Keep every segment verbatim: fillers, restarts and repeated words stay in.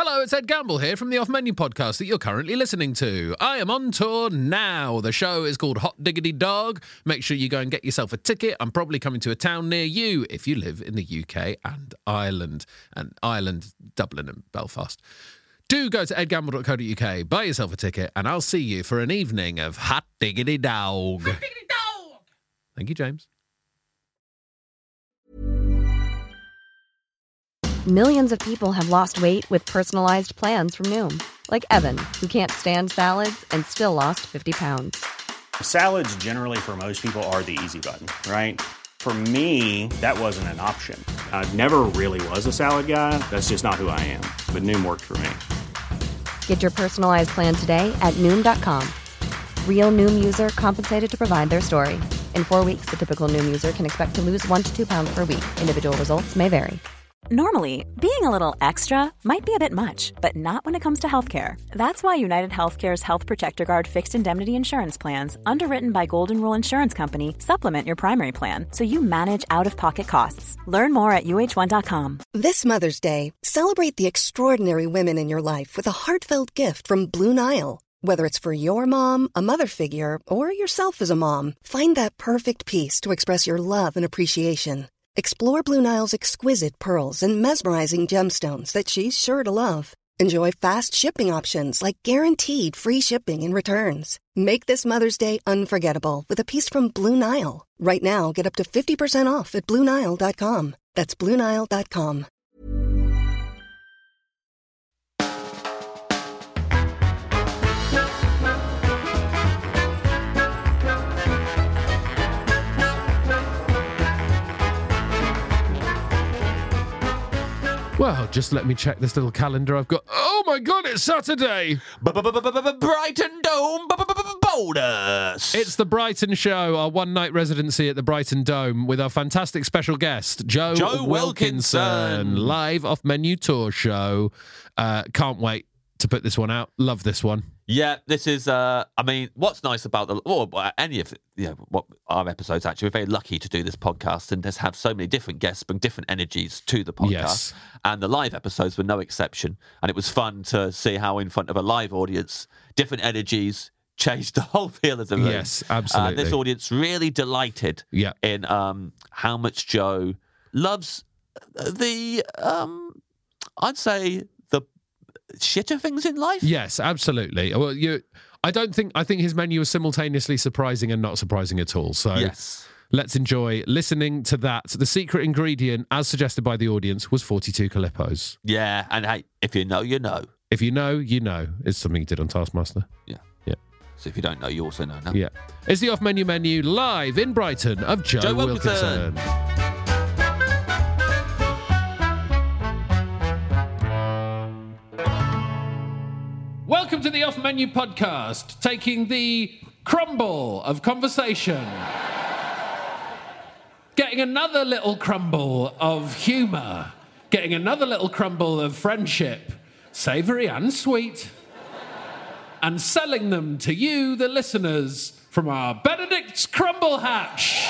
Hello, it's Ed Gamble here from the Off Menu podcast that you're currently listening to. I am on tour now. The show is called Hot Diggity Dog. Make sure you go and get yourself a ticket. I'm probably coming to a town near you if you live in the U K and Ireland, and Ireland, Dublin and Belfast. Do go to ed gamble dot co dot uk, buy yourself a ticket, and I'll see you for an evening of Hot Diggity Dog. Hot Diggity Dog! Thank you, James. Millions of people have lost weight with personalized plans from Noom. Like Evan, who can't stand salads and still lost fifty pounds. Salads generally for most people are the easy button, right? For me, that wasn't an option. I never really was a salad guy. That's just not who I am. But Noom worked for me. Get your personalized plan today at Noom dot com. Real Noom user compensated to provide their story. In four weeks, the typical Noom user can expect to lose one to two pounds per week. Individual results may vary. Normally, being a little extra might be a bit much, but not when it comes to healthcare. That's why United Healthcare's Health Protector Guard fixed indemnity insurance plans, underwritten by Golden Rule Insurance Company, supplement your primary plan so you manage out-of-pocket costs. Learn more at U H one dot com. This Mother's Day, celebrate the extraordinary women in your life with a heartfelt gift from Blue Nile. Whether it's for your mom, a mother figure, or yourself as a mom, find that perfect piece to express your love and appreciation. Explore Blue Nile's exquisite pearls and mesmerizing gemstones that she's sure to love. Enjoy fast shipping options like guaranteed free shipping and returns. Make this Mother's Day unforgettable with a piece from Blue Nile. Right now, get up to fifty percent off at blue nile dot com. That's blue nile dot com. Well, just let me check this little calendar I've got. Oh my God, it's Saturday! Brighton Dome bonus! It's the Brighton Show, our one-night residency at the Brighton Dome with our fantastic special guest, Joe, Joe Wilkinson, Wilkinson. live off-menu tour show. Uh, can't wait to put this one out. Love this one. Yeah, this is, uh, I mean, what's nice about the, or any of you know, what our episodes, actually, we're very lucky to do this podcast and just have so many different guests bring different energies to the podcast. Yes. And the live episodes were no exception. And it was fun to see how in front of a live audience, different energies changed the whole feel of the room. Yes, absolutely. And this audience really delighted Yeah. in um, how much Joe loves the, um, I'd say, the shitter things in life. Yes, absolutely. Well, you, I don't think, I think his menu is simultaneously surprising and not surprising at all. So Yes. let's enjoy listening to that. The secret ingredient, as suggested by the audience, was forty-two Calippos. Yeah, and hey, if you know, you know. If you know, you know. It's something you did on Taskmaster. Yeah. Yeah. So if you don't know, you also know now. Yeah. It's the off-menu menu live in Brighton of Joe, Joe Wilkinson. Wilkinson. Welcome to the off-menu podcast, taking the crumble of conversation, getting another little crumble of humour, getting another little crumble of friendship, savoury and sweet, and selling them to you, the listeners, from our Benedict's Crumble Hatch.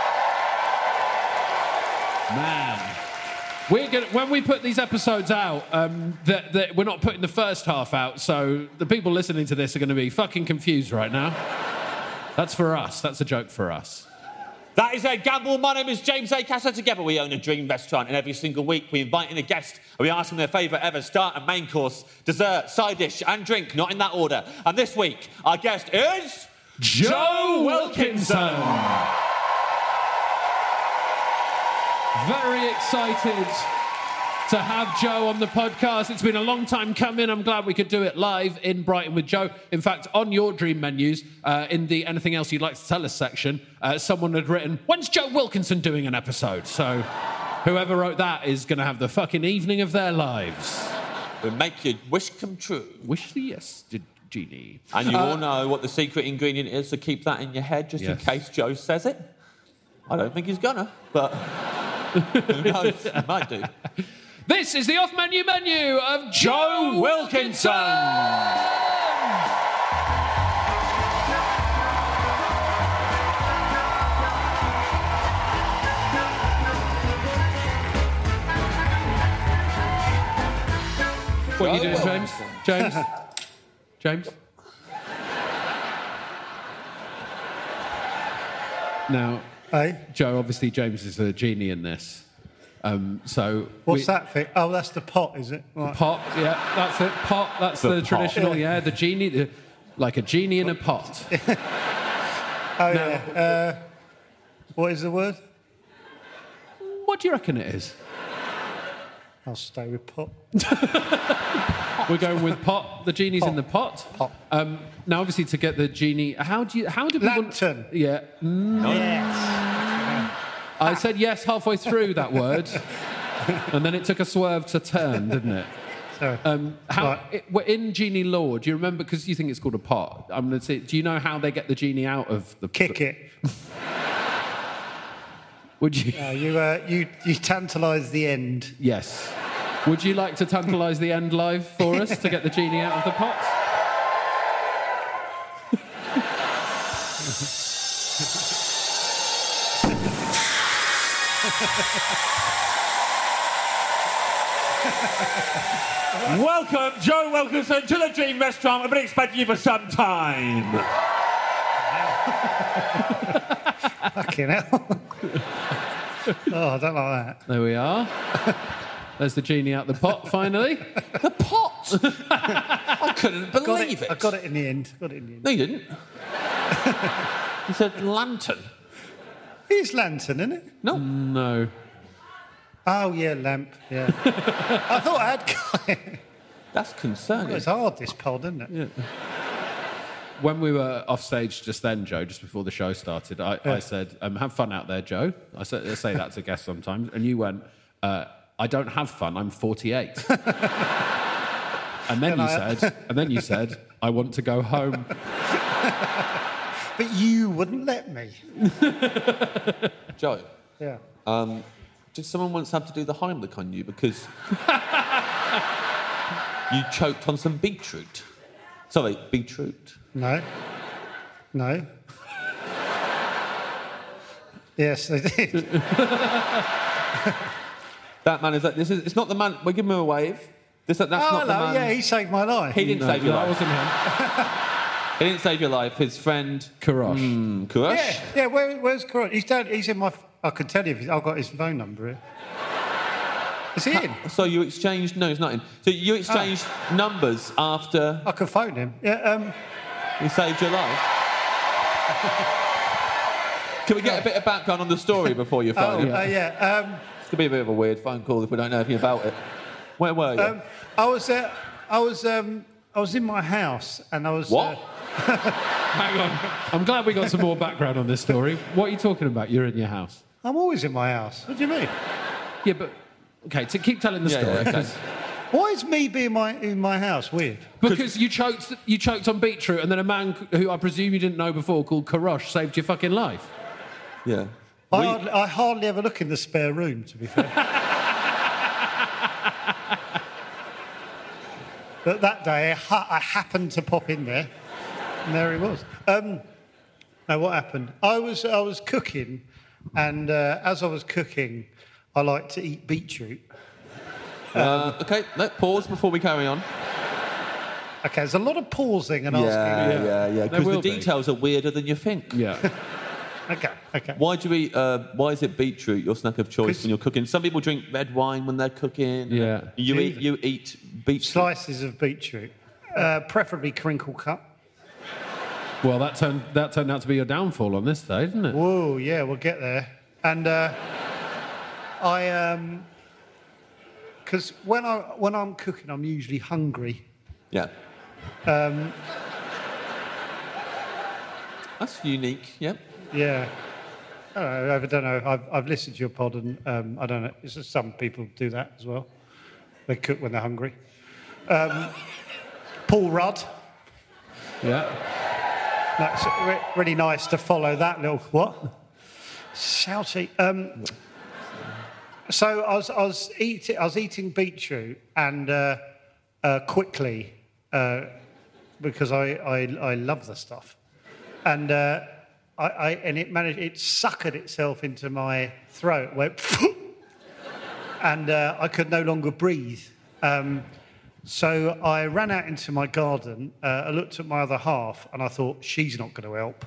Man. We're gonna, when we put these episodes out, um, that that we're not putting the first half out, so the people listening to this are going to be fucking confused right now. That's for us. That's a joke for us. That is Ed Gamble. My name is James Acaster. Together we own a dream restaurant, and every single week we invite in a guest and we ask them their favourite ever start and main course, dessert, side dish and drink, not in that order. And this week, our guest is... Joe Wilkinson! Very excited to have Joe on the podcast. It's been a long time coming. I'm glad we could do it live in Brighton with Joe. In fact, on your dream menus, uh, in the anything else you'd like to tell us section, uh, someone had written, when's Joe Wilkinson doing an episode? So whoever wrote that is going to have the fucking evening of their lives. We'll make your wish come true. Wish the yes, genie. And you Uh, all know what the secret ingredient is, so keep that in your head just Yes. in case Joe says it. I don't think he's gonna, but who knows? He might do. This is the off-menu menu of Joe, Joe Wilkinson! What are you doing, James? James? James? Now, Hey? Joe, obviously James is a genie in this. Um, so What's we- that thing? Oh, that's the pot, is it? Right. Pot, yeah, that's it. Pot, that's the, The pot. traditional, yeah, the genie, the, like a genie in a pot. Oh, yeah. Uh, what is the word? What do you reckon it is? I'll stay with pot. We're going with pot. The genie's in the pot. Pot. Um, now, obviously, to get the genie, how do you? How do people? Lantern. Yeah, Yes. I said yes halfway through that word, and then it took a swerve to turn, didn't it? So, Um, how Right. it, we're in genie lore? Do you remember? Because you think it's called a pot. I'm going to say. Do you know how they get the genie out of the? kick it. Would you? Uh, you, uh, you, you tantalise the end. Yes. Would you like to tantalise the end live for us to get the genie out of the pot? Welcome, Joe Wilkinson, to the Dream Restaurant. I've been expecting you for some time. Fucking hell. Oh, I don't like that. There we are. There's the genie out the pot, finally. The pot! I couldn't Got believe it. it. I got it in the end. Got it in the end. No, you didn't. You said lantern. It's lantern, isn't it? No. No. Oh, yeah, lamp. Yeah. I thought I had got it. That's concerning. It's hard, this pod, isn't it? Yeah. When we were off stage just then, Joe, just before the show started, I, Yeah. I said, um, have fun out there, Joe. I, said, I say that to guests sometimes. And you went, uh, I don't have fun, I'm forty-eight. And then And you I- said, and then you said, I want to go home. But you wouldn't let me. Joe, Yeah. um, did someone once have to do the Heimlich on you because you choked on some beetroot? Sorry, beetroot. No. No. Yes, they did. That man is like, this is, it's not the man, we'll give him a wave. This, that's Oh, not the hello. man. Yeah, he saved my life. He didn't No, save your that life. wasn't him. He didn't save your life. His friend, Karosh. mm, Kurosh. Yeah, yeah. Where, where's Coron? He's down. He's in my. I could tell you. If he's, I've got his phone number here. Is he in? So you exchanged, no, he's not in. So you exchanged numbers after I could phone him. Yeah. Um. he saved your life? Can we get a bit of background on the story before you Oh, phone him? uh, yeah. Um. It's going to be a bit of a weird phone call if we don't know anything about it. Where were you? um I was. Uh, I was. Um. I was in my house, and I was. what? Uh, Hang on. I'm glad we got some more background on this story. What are you talking about? You're in your house. I'm always in my house. What do you mean? Yeah, but... Okay, to keep telling the Yeah, story. yeah, okay. 'cause- Why is me being my in my house weird? Because you choked, you choked on beetroot, and then a man who I presume you didn't know before, called Karosh, saved your fucking life. Yeah. I We- hardly, I hardly ever look in the spare room, to be fair. But that day, I, ha- I happened to pop in there, and there he was. Um, now, what happened? I was I was cooking, and uh, as I was cooking, I like to eat beetroot. Uh, okay, let pause before we carry on. Okay, there's a lot of pausing and Yeah, asking. yeah, yeah. There Because the will be. details are weirder than you think. Yeah. Okay, okay. Why do you eat? Uh, why is it beetroot your snack of choice 'Cause- when you're cooking? Some people drink red wine when they're cooking. Yeah. You Do eat. You eat beetroot. Slices of beetroot, uh, preferably crinkle cut. Well, that turned that turned out to be your downfall on this day, didn't it? Whoa, yeah, we'll get there. And uh, I, um, because when I when I'm cooking, I'm usually hungry. Yeah. Um, That's unique. Yeah. yeah. I don't know. I don't know. I've, I've listened to your pod, and um, I don't know. It's just some people do that as well. They cook when they're hungry. Um, Paul Rudd. Yeah. That's re- really nice to follow that little what? Shouty. Um, so I was I was eating I was eating beetroot and uh, uh, quickly uh, because I, I I love the stuff, and uh, I, I and it managed it suckered itself into my throat, went, and uh, I could no longer breathe. Um, So I ran out into my garden. Uh, I looked at my other half, and I thought, she's not going to help.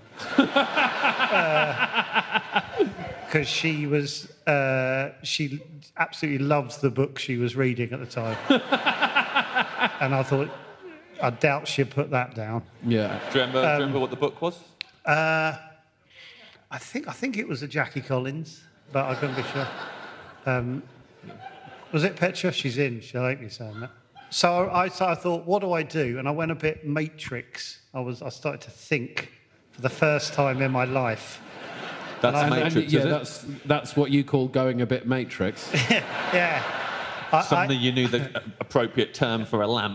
Because uh, she was, uh, she absolutely loved the book she was reading at the time. And I thought, I doubt she'd put that down. Yeah. Do you remember, um, do you remember what the book was? Uh, I think I think it was a Jackie Collins, but I couldn't be sure. Um, was it Petra? She's in. She'll hate me saying that. So I, so I thought, what do I do? And I went a bit Matrix. I was I started to think for the first time in my life. That's and, Matrix, and, yeah, is it? that's that's what you call going a bit Matrix. Yeah. I, Suddenly I, you knew the appropriate term for a lamp.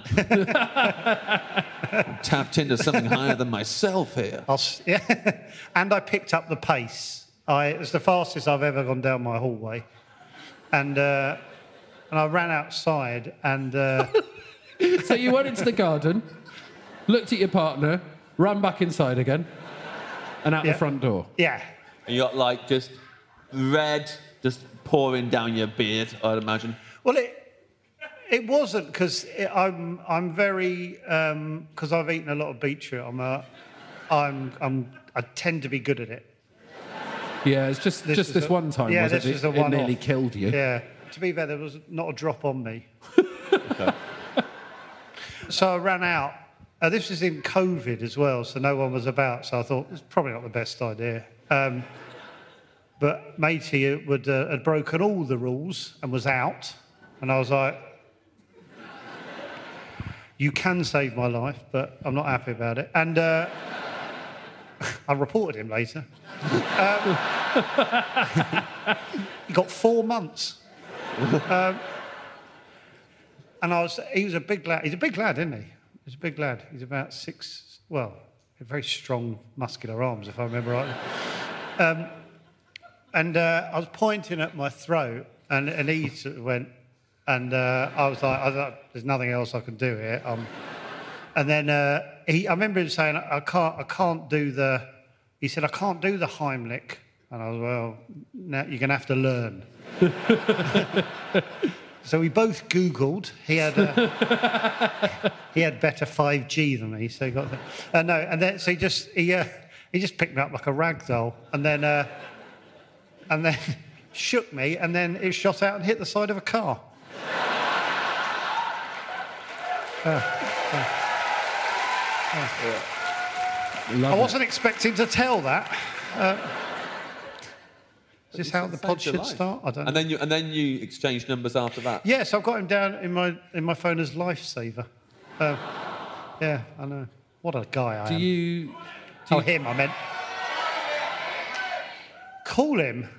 Tapped into something higher than myself here. I'll, yeah. And I picked up the pace. I, it was the fastest I've ever gone down my hallway. And uh, and I ran outside and... Uh, So you went into the garden, looked at your partner, ran back inside again, and out Yeah. the front door. yeah. And you got like just red just pouring down your beard, I'd imagine. Well, it it wasn't because I'm I'm very because I've eaten a lot of beetroot. I'm a, I'm I'm I tend to be good at it. Yeah, it's just This just is this a- one time. yeah, was this it? was a It nearly one-off. killed you. Yeah. To be fair, there was not a drop on me. So I ran out. Uh, this was in COVID as well, so no one was about. So I thought it's probably not the best idea. Um, but matey would, uh, had broken all the rules and was out, and I was like, "You can save my life, but I'm not happy about it." And uh, I reported him later. Um, he got four months. Um, and I was, he was a big lad. He's a big lad, isn't he? He's a big lad. He's about six, well, very strong, muscular arms, if I remember rightly. Um, and uh, I was pointing at my throat, and, and he sort of went, and uh, I was like, I thought, there's nothing else I can do here. Um, and then uh, he, I remember him saying, I can't, I can't do the, he said, I can't do the Heimlich. And I was, well, now you're going to have to learn. So we both Googled. He had uh, he had better five G than me, so he got the, uh, no. And then so he just he uh, he just picked me up like a rag doll, and then uh, and then shook me, and then it shot out and hit the side of a car. Uh, uh, uh. I wasn't expecting to tell that. Uh, Is this how the pod should start? I don't know. And then you and then you exchange numbers after that. Yes, I've got him down in my in my phone as lifesaver. Uh, yeah, I know. What a guy I Do am. you? Do Oh, you him, I meant. Call him.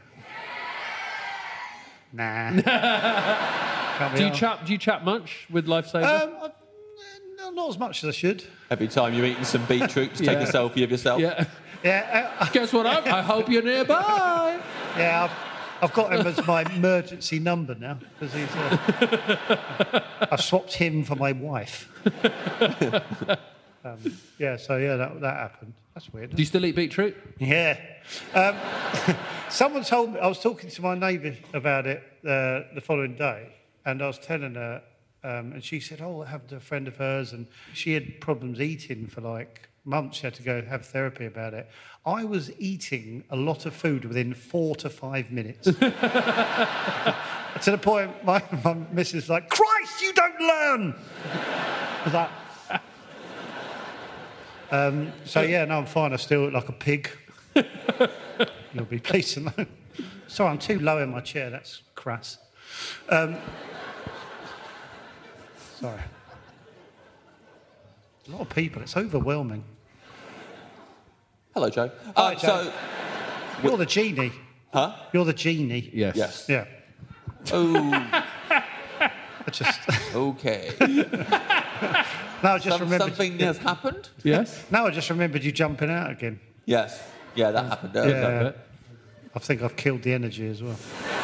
Nah. Can't be do you arsed. chat? Do you chat much with Lifesaver? Um, I, no, not as much as I should. Every time you're eating some beetroot, just take Yeah. a selfie of yourself. yeah. Yeah, uh, Guess what? I, I hope you're nearby. yeah. I've, I've got him as my emergency number now because he's. Uh, I've swapped him for my wife. um, yeah, so yeah, that that happened. That's weird. Do you still eat beetroot? Yeah. Um, someone told me, I was talking to my neighbour about it uh, the following day, and I was telling her, um, and she said, oh, I have a friend of hers, and she had problems eating for like months. She had to go have therapy about it. I was eating a lot of food within four to five minutes. To the point, my, my missus was like, Christ, you don't learn! I was like... Um, so, yeah, no, I'm fine. I still look like a pig. You'll be pleased to know. Sorry, I'm too low in my chair. That's crass. Um, sorry. A lot of people. It's overwhelming. Hello, Joe. Hi, Uh, Joe. So, You're the genie. huh? You're the genie. Yes. Yes. Yeah. Oh, I just... okay. No, I just Some, remembered... something has happened? Yes. No, I just remembered you jumping out again. Yes. Yeah, that happened earlier. Yeah. That bit. I think I've killed the energy as well.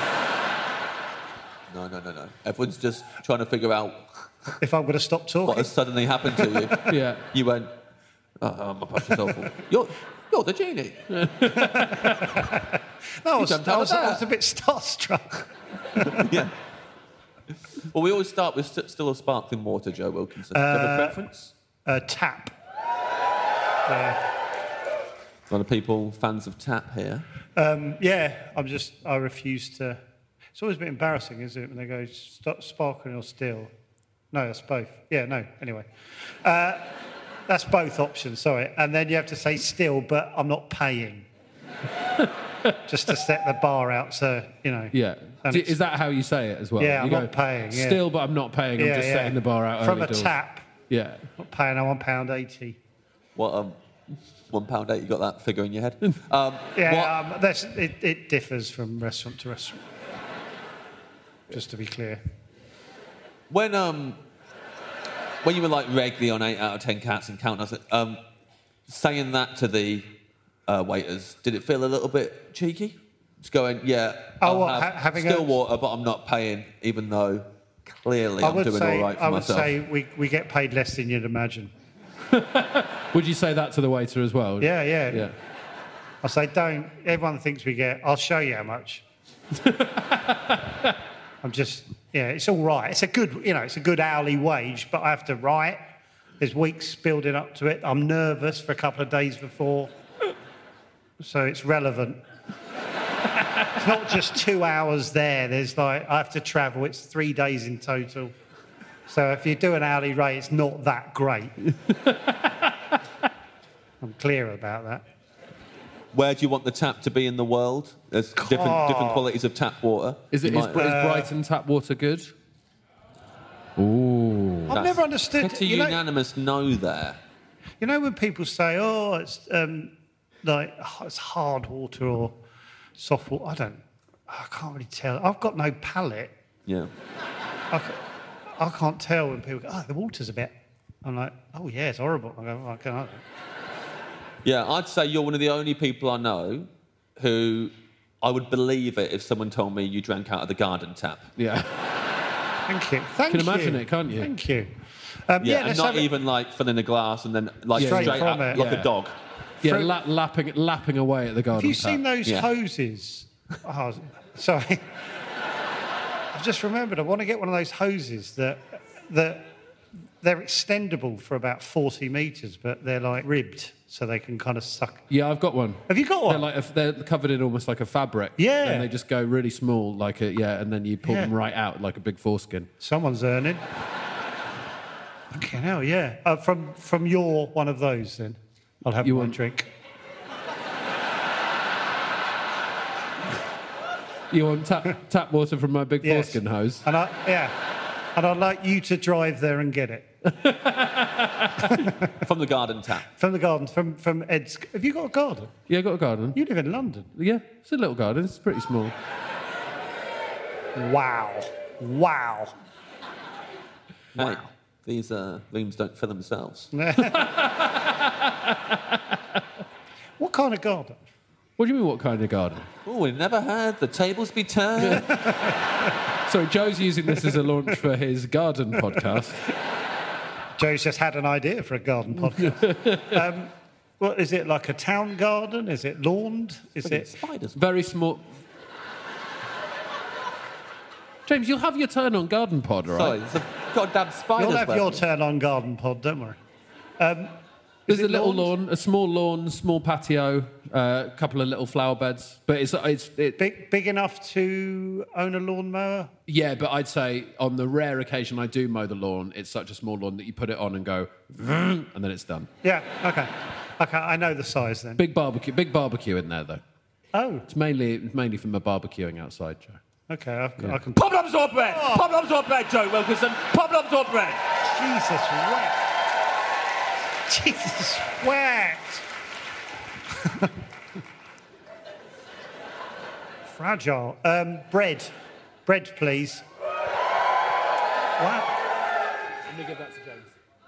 No, no, no, no. Everyone's just trying to figure out If I'm going to stop what talking... has suddenly happened to you. Yeah. You went, oh, my precious awful. You're, you're the genie. No, I was, jumped I, out was, of I that. was a bit starstruck. Yeah. Well, we always start with st- still a sparkling water, Joe Wilkinson. Do you have a preference? Uh, tap. Uh, A lot of people fans of tap here. um, yeah, I'm just. I refuse to. It's always a bit embarrassing, isn't it, when they go stop sparkling or still? No, that's both. Yeah, no. Anyway, uh, that's both options. Sorry, and then you have to say still, but I'm not paying. Just to set the bar out, so you know. Yeah. And D- it's- Is that how you say it as well? Yeah, You I'm not paying, yeah. Still, but I'm not paying. I'm Yeah, just yeah. setting the bar out From early a doors. tap. Yeah. Not paying. I'm one pound eighty. What, um, one pound eight, you got that figure in your head? Um, Yeah, what- um, that's, it, it differs from restaurant to restaurant. Just to be clear. When, um, when you were like regularly on eight out of ten cats and counting us, um, saying that to the uh, waiters, did it feel a little bit cheeky? Just going, yeah, Oh, I'll what, have ha- having still a- water, but I'm not paying, even though clearly I I'm would doing say, all right for I would myself. say we, we get paid less than you'd imagine. Would you say that to the waiter as well? Yeah, yeah. Yeah. I say, don't. Everyone thinks we get. I'll show you how much. I'm just, yeah, it's all right. It's a good, you know, it's a good hourly wage, but I have to write. There's weeks building up to it. I'm nervous for a couple of days before, so it's relevant. It's not just two hours there. There's like, I have to travel. It's three days in total. So if you do an hourly rate, it's not that great. I'm clear about that. Where do you want the tap to be in the world? There's different, different qualities of tap water. Is it You is, might- Br- is Brighton tap water good? Ooh. I've That's never understood. Pretty You know, unanimous no there. you know when people say, "Oh, it's um, like oh, it's hard water or soft water." I don't. I can't really tell. I've got no palate. Yeah. I, ca- I can't tell when people go, "Oh, the water's a bit." I'm like, "Oh yeah, it's horrible." I go, "I can't." Yeah, I'd say you're one of the only people I know who I would believe it if someone told me you drank out of the garden tap. Yeah. Thank you. Thank Can you. imagine it, can't you? Thank you. Um, Yeah, yeah, and let's not have it- even like filling a glass and then like Yeah, straight, straight from out it. like Yeah. a dog. Yeah, Fruit- la- lapping, lapping away at the garden Have you tap. seen those Yeah. hoses? Oh, sorry. I've just remembered. I want to get one of those hoses that that they're extendable for about forty metres, but they're like ribbed, so they can kind of suck. Yeah, I've got one. Have you got They're one? like a, they're covered in almost like a fabric. Yeah. And they just go really small, like a yeah, and then you pull Yeah. them right out like a big foreskin. Someone's earning. Okay, hell yeah. Uh, from from your one of those, then I'll have You one want- drink. You want tap tap water from my big Yes. foreskin hose? And I yeah, and I'd like you to drive there and get it From the garden tap. from the garden, from from Ed's. Have you got a garden? Yeah, I got a garden. You live in London. Yeah, it's a little garden. It's pretty small. Wow, wow. Hey, these uh, rooms don't fill themselves. What kind of garden? What do you mean, what kind of garden? Oh, we never had the tables be turned. Sorry, Joe's using this as a launch for his garden podcast. Joe's just had an idea for a garden podcast. um, what is it, like a town garden? Is it lawned? Is it? Spiders. Very small. James, you'll have your turn on Garden Pod, all right? Sorry, there's a goddamn spiders. You'll have web. your turn on garden pod, don't worry. Um, There's is a it little lawns? lawn, a small lawn, small patio, a couple of little flower beds. But it's it's it, Big, big enough to own a lawnmower? yeah. But I'd say on the rare occasion I do mow the lawn, it's such a small lawn that you put it on and go, and then it's done. Yeah, okay. Okay, I know the size then. Big barbecue, big barbecue in there though. Oh, It's mainly it's mainly for my barbecuing outside, Joe. okay, I've, I can... Problems or bread? Oh. Problems or bread, Joe Wilkinson? Problems or bread? Jesus, wet. Jesus, wet. Fragile. Um, bread. Bread, please. Wow. Let me give that to James.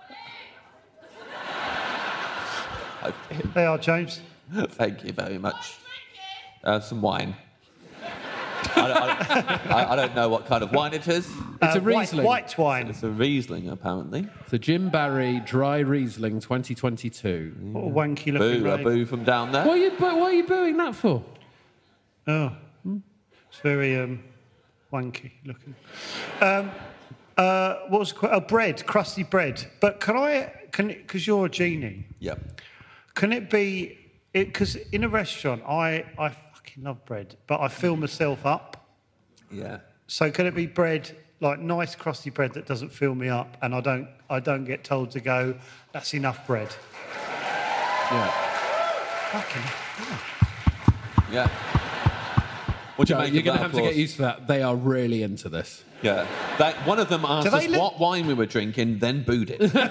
Okay. They are, James. Thank you very much. Uh, some wine. I, don't- I, I, I don't know what kind of wine it is. It's Uh, a Riesling. White, white wine. It's a Riesling, apparently. It's a Jim Barry Dry Riesling twenty twenty-two. What a wanky looking Boo, a name. boo from down there. What are you, what are you booing that for? Oh, it's very. Um, wanky looking. Um, uh, what was it called? Oh, bread, crusty bread. But can I, can because you're a genie, Yep. can it be, because in a restaurant, I, I fucking love bread, but I fill myself up. Yeah. So can it be bread, like nice crusty bread that doesn't fill me up, and I don't, I don't get told to go, that's enough bread? Yeah. Fucking Yeah. What do you Joe, make you're of going to that have to applause? get used to that. They are really into this. Yeah. They, one of them asked Do they us li- what wine we were drinking, then booed it. so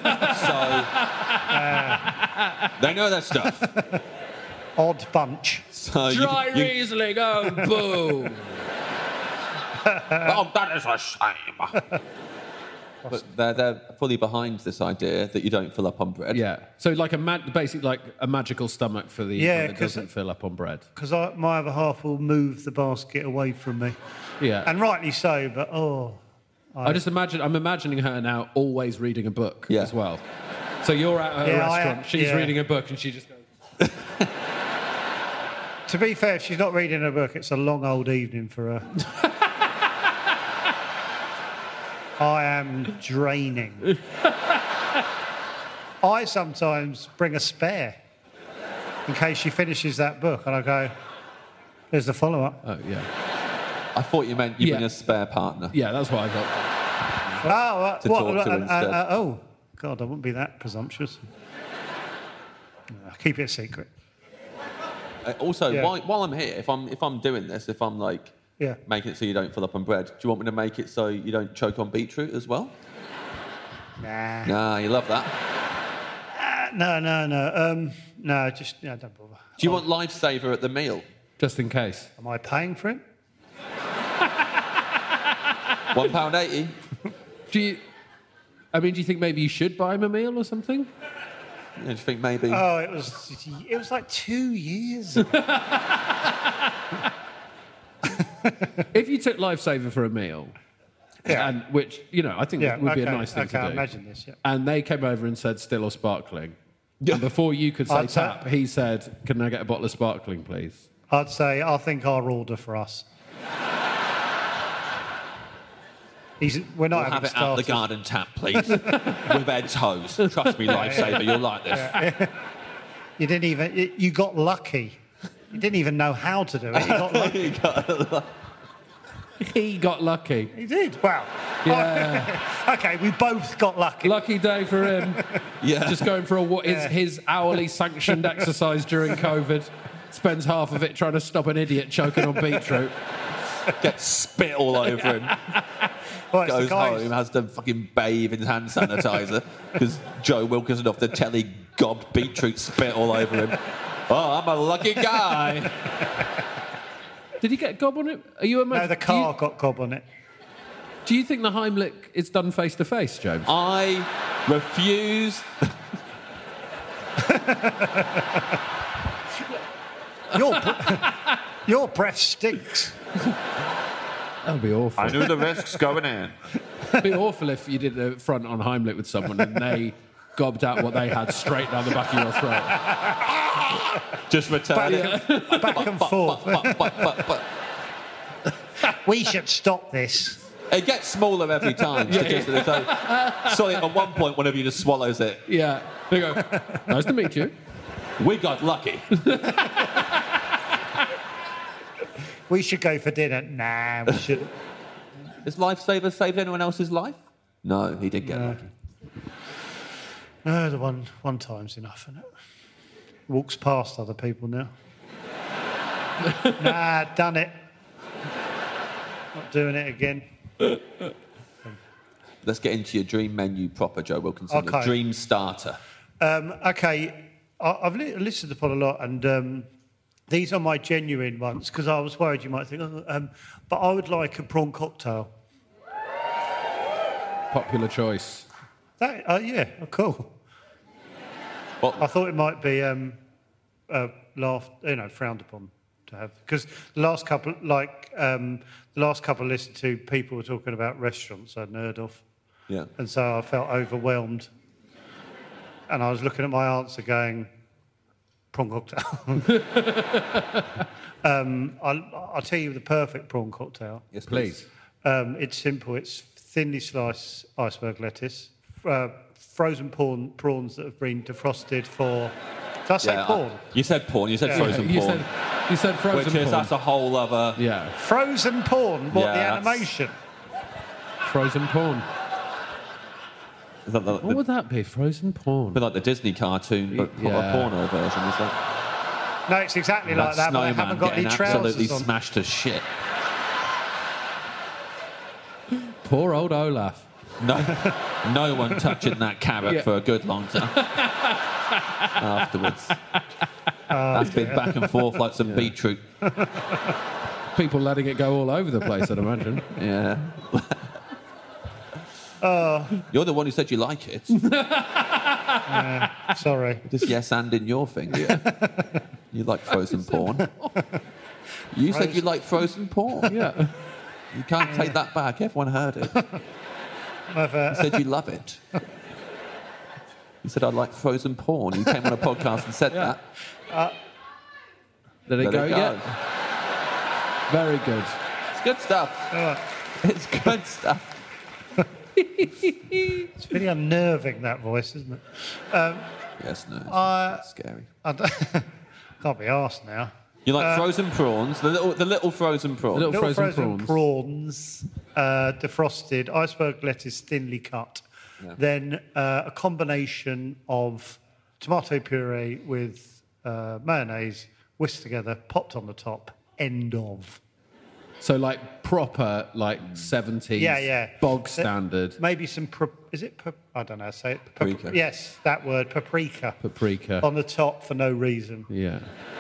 they know their stuff. odd bunch. So you- Dry you, Riesling, oh, boo. Oh, that is a shame. But they're, they're fully behind this idea that you don't fill up on bread. Yeah. So like a mag- basically like a magical stomach for the Yeah, one that 'cause doesn't it- fill up on bread. Because my other half will move the basket away from me. Yeah. And rightly so, but oh. I just imagine I'm imagining her now always reading a book Yeah. as well. So you're at her Yeah, I restaurant, am- she's yeah. reading a book and she just goes To be fair, if she's not reading a book, it's a long old evening for her. I am draining. I sometimes bring a spare in case she finishes that book, and I go, there's the follow-up. Oh yeah. I thought you meant you Yeah. bring a spare partner. Yeah, that's what I thought. Oh, uh, To what? talk to uh, uh, instead. uh, oh, God, I wouldn't be that presumptuous. No, keep it a secret. Uh, also, Yeah. while, while I'm here, if I'm if I'm doing this, if I'm like Yeah. making it so you don't fill up on bread, do you want me to make it so you don't choke on beetroot as well? Nah. Nah, you love that. Uh, no, no, no. Um, no, just, yeah, don't bother. Do you want Lifesaver at the meal? Just in case. Am I paying for it? One pound eighty. Do you I mean, do you think maybe you should buy him a meal or something? Yeah, do you think maybe? Oh, it was, it was like two years ago. If you took Lifesaver for a meal, Yeah. and which, you know, I think Yeah, would be a okay, nice thing okay, to do. I imagine this, yeah. And they came over and said still or sparkling. And before you could say I'd say- tap, he said, can I get a bottle of sparkling, please? I'd say, I think our order for us. He's, we're not We'll have having it out the starters. garden tap, please. With their toes. Trust me, Lifesaver, you'll like this. You didn't even, you- you got lucky. You didn't even know how to do it. You got lucky. He got lucky. He did. Well, Yeah. okay, we both got lucky. Lucky day for him. Yeah. Just going for a wa- Yeah. his, his hourly sanctioned exercise during COVID. Spends half of it trying to stop an idiot choking on beetroot. Gets spit all over him. Well, it's the Goes guys- home, has to fucking bathe in hand sanitizer because Joe Wilkinson off the telly gobbed beetroot spit all over him. Oh, I'm a lucky guy. Did he get gob on it? Are you a No, the do car you- got gob on it. Do you think the Heimlich is done face to face, James? I refuse. Your, bre- your breath stinks. That would be awful. I knew the risks going in. It'd be awful if you did a front on Heimlich with someone and they gobbed out what they had straight down the back of your throat. Just return it. Back and forth. But, but, but, but. We should stop this. It gets smaller every time. statistically. So, sorry, at one point, one of you just swallows it. Yeah. They go, nice to meet you. We got lucky. We should go for dinner. Nah, we shouldn't. Has Lifesaver saved anyone else's life? No, he did get No. lucky. No, the one, one time's enough, isn't it? Walks past other people now. Nah, done it. Not doing it again. Let's get into your dream menu proper, Joe Wilkinson. Your Okay. dream starter. Um, okay, I, I've li- listened upon a lot, and um, these are my genuine ones because I was worried you might think, oh, um, but I would like a prawn cocktail. Popular choice. That, uh, yeah, oh, cool. What? I thought it might be um, uh, laughed, you know, frowned upon to have because the last couple, like um, the last couple I listened to, people were talking about restaurants I'd heard of, Yeah. and so I felt overwhelmed, and I was looking at my answer, going, prawn cocktail. um, I'll, I'll tell you the perfect prawn cocktail. Yes, Please. Um, it's simple. It's thinly sliced iceberg lettuce, uh, frozen prawn, prawns that have been defrosted for... Did I say Yeah, prawn? I- you said porn. You said Yeah. frozen you porn. said you said frozen Which is, porn. that's a whole other... Yeah, Frozen porn? What, Yeah, the that's- animation? frozen porn. Is that the, What the, would that be? Frozen porn. bit like the Disney cartoon, but Yeah. a porno version, is that? No, it's exactly like that, but I snowman haven't got any getting absolutely trousers on. smashed to shit. Poor old Olaf. No, no one touching that carrot Yeah. for a good long time afterwards. That's been back and forth like some beetroot. People letting it go all over the place, I'd imagine. Yeah. You're the one who said you like it. Sorry. Just yes and in your thing. Yeah. You like frozen porn. You said you like frozen porn. Yeah. You can't take that back. Everyone heard it. I've, uh, You said you love it. You said I like frozen porn. You came on a podcast and said that. Did it Let go it go. yet? Very good. It's good stuff. It's good stuff. It's really unnerving, that voice, isn't it? Yes, no. It's Uh, it's scary. I don't- can't be arsed now. You like frozen prawns? The little, the little frozen prawns. Little- Little frozen frozen, prawns, uh, defrosted, iceberg lettuce thinly cut, then uh, a combination of tomato puree with uh, mayonnaise, whisked together, popped on the top, end of. So like proper, like seventies, Yeah, yeah. bog Uh, standard Maybe some, pa- is it, pa- I don't know how to say it. Pa- Paprika. Yes, that word, paprika. paprika. On the top for no reason. Yeah.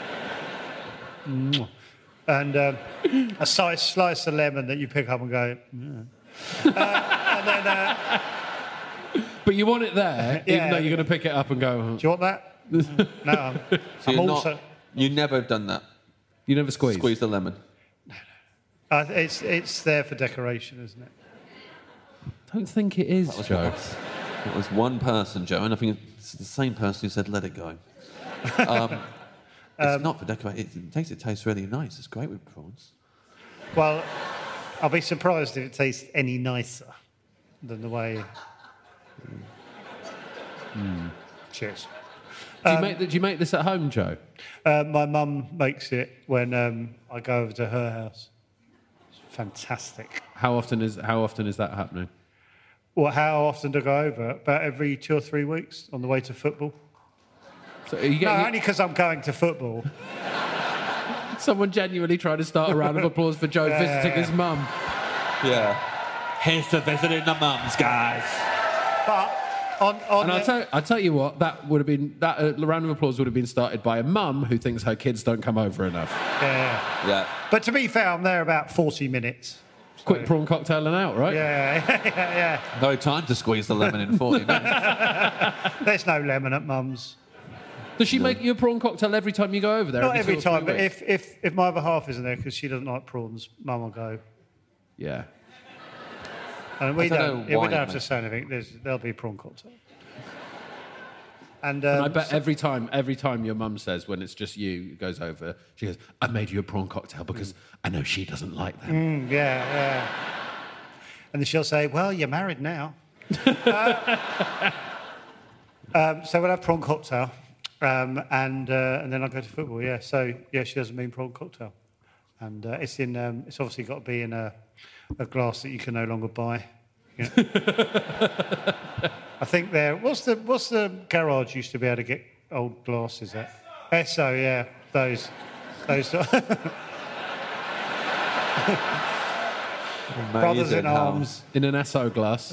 And um, a slice, slice of lemon that you pick up and go, "Mm." uh, and then, uh, But you want it there, even Yeah. though you're going to pick it up and go, do you want that? No, I'm, So I'm you're also... not, you never have done that. you never squeeze. Squeeze the lemon. Uh, it's it's there for decoration, isn't it? Don't think it is, Joe. It was one person, Joe, and I think it's the same person who said, let it go. Um, it's not for decorating. It takes it tastes really nice. It's great with prawns. Well, I'll be surprised if it tastes any nicer than the way. Cheers. Do you, make the, do you make this at home, Joe? Uh, my mum makes it when um, I go over to her house. It's fantastic. How often is how often is that happening? Well, how often do I go over? About every two or three weeks on the way to football. So are you No, getting only because I'm going to football. someone genuinely trying to start a round of applause for Joe visiting his mum? Yeah. Here's to visiting the mums, guys. But on, on And I'll the- tell, I'll tell you what, that would have been that uh, round of applause would have been started by a mum who thinks her kids don't come over enough. yeah. Yeah. But to be fair, I'm there about forty minutes. Quick prawn cocktail and out, right? Yeah, yeah, yeah. No time to squeeze the lemon in forty minutes. There's no lemon at mum's. Does she make you a prawn cocktail every time you go over there? Not every two or three time, but weeks? if, if, if my other half isn't there because she doesn't like prawns, mum will go. Yeah. And we I don't don't, know yeah, we why, don't have to mate. say anything. There's, there'll be a prawn cocktail. And, And um, I bet every time, every time your mum says when it's just you, it goes over, she goes, I made you a prawn cocktail because I know she doesn't like them. Mm, yeah, yeah. And then she'll say, well, you're married now. uh, um, so we'll have prawn cocktail. Um, and uh, and then I'll go to football, yeah. So, yeah, she doesn't mean prawn cocktail. And uh, it's in. Um, it's obviously got to be in a, a glass that you can no longer buy. Yeah. I think there. What's the What's the garage used to be able to get old glasses at? Esso, yeah. Those. Those. Brothers in Amazing how- arms. In an Esso glass.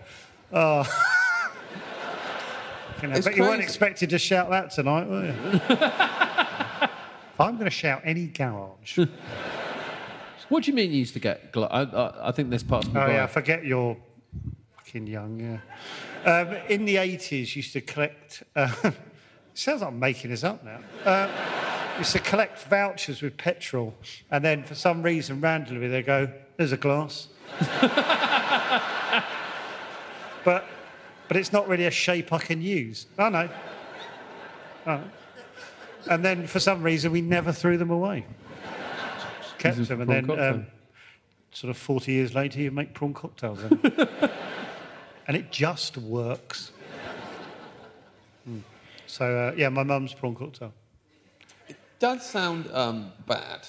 You know, It's but you weren't crazy. expected to shout that tonight, were you? I'm going to shout any garage. Oh, What do you mean you used to get gla- I, I, I think this part's Oh, yeah, forget you're fucking young, yeah. Um, in the eighties, used to collect... Uh, sounds like I'm making this up now. Uh, used to collect vouchers with petrol, and then for some reason, randomly, they go, there's a glass. but... But it's not really a shape I can use. I know. I know. And then, for some reason, we never threw them away. Kept Using them, and prawn then cocktail. um, sort of forty years later, you make prawn cocktails. And, and it just works. Mm. So, uh, yeah, my mum's prawn cocktail. It does sound um, bad.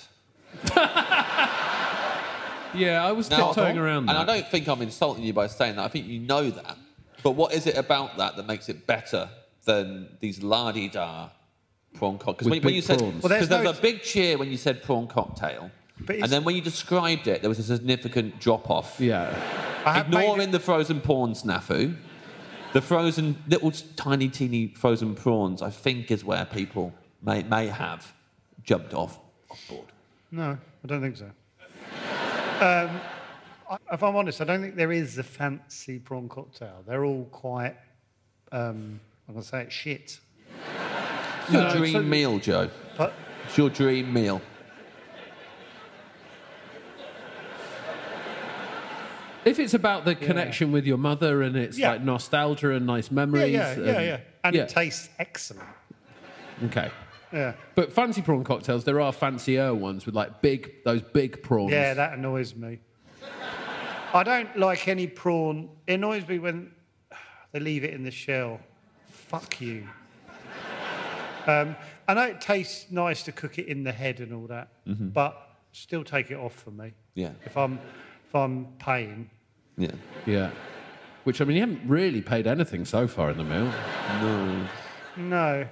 Yeah, I was Now, tiptoeing around that. And I don't think I'm insulting you by saying that. I think you know that. But what is it about that that makes it better than these la-di-da prawn cocktails? With When, when big you said, prawns. because Well, there's there no- was a big cheer when you said prawn cocktail, But and it's- then when you described it, there was a significant drop-off. Yeah. I have Ignoring made it- the frozen prawn snafu, the frozen, little tiny, teeny frozen prawns, I think, is where people may, may have jumped off, off board. No, I don't think so. um, I, if I'm honest, I don't think there is a fancy prawn cocktail. They're all quite, um, I'm going to say it, shit. It's your No, dream so- meal, Joe. But It's your dream meal. If it's about the connection with your mother and it's Yeah. like nostalgia and nice yeah, memories. yeah, yeah, and- yeah. And yeah. it tastes excellent. Okay. Yeah. But fancy prawn cocktails, there are fancier ones with like big, those big prawns. Yeah, that annoys me. I don't like any prawn. It annoys me when they leave it in the shell. Fuck you. Um, I know it tastes nice to cook it in the head and all that, but still take it off for me. Yeah. If I'm if I'm paying. Yeah. Yeah. Which, I mean, you haven't really paid anything so far in the meal. No. No.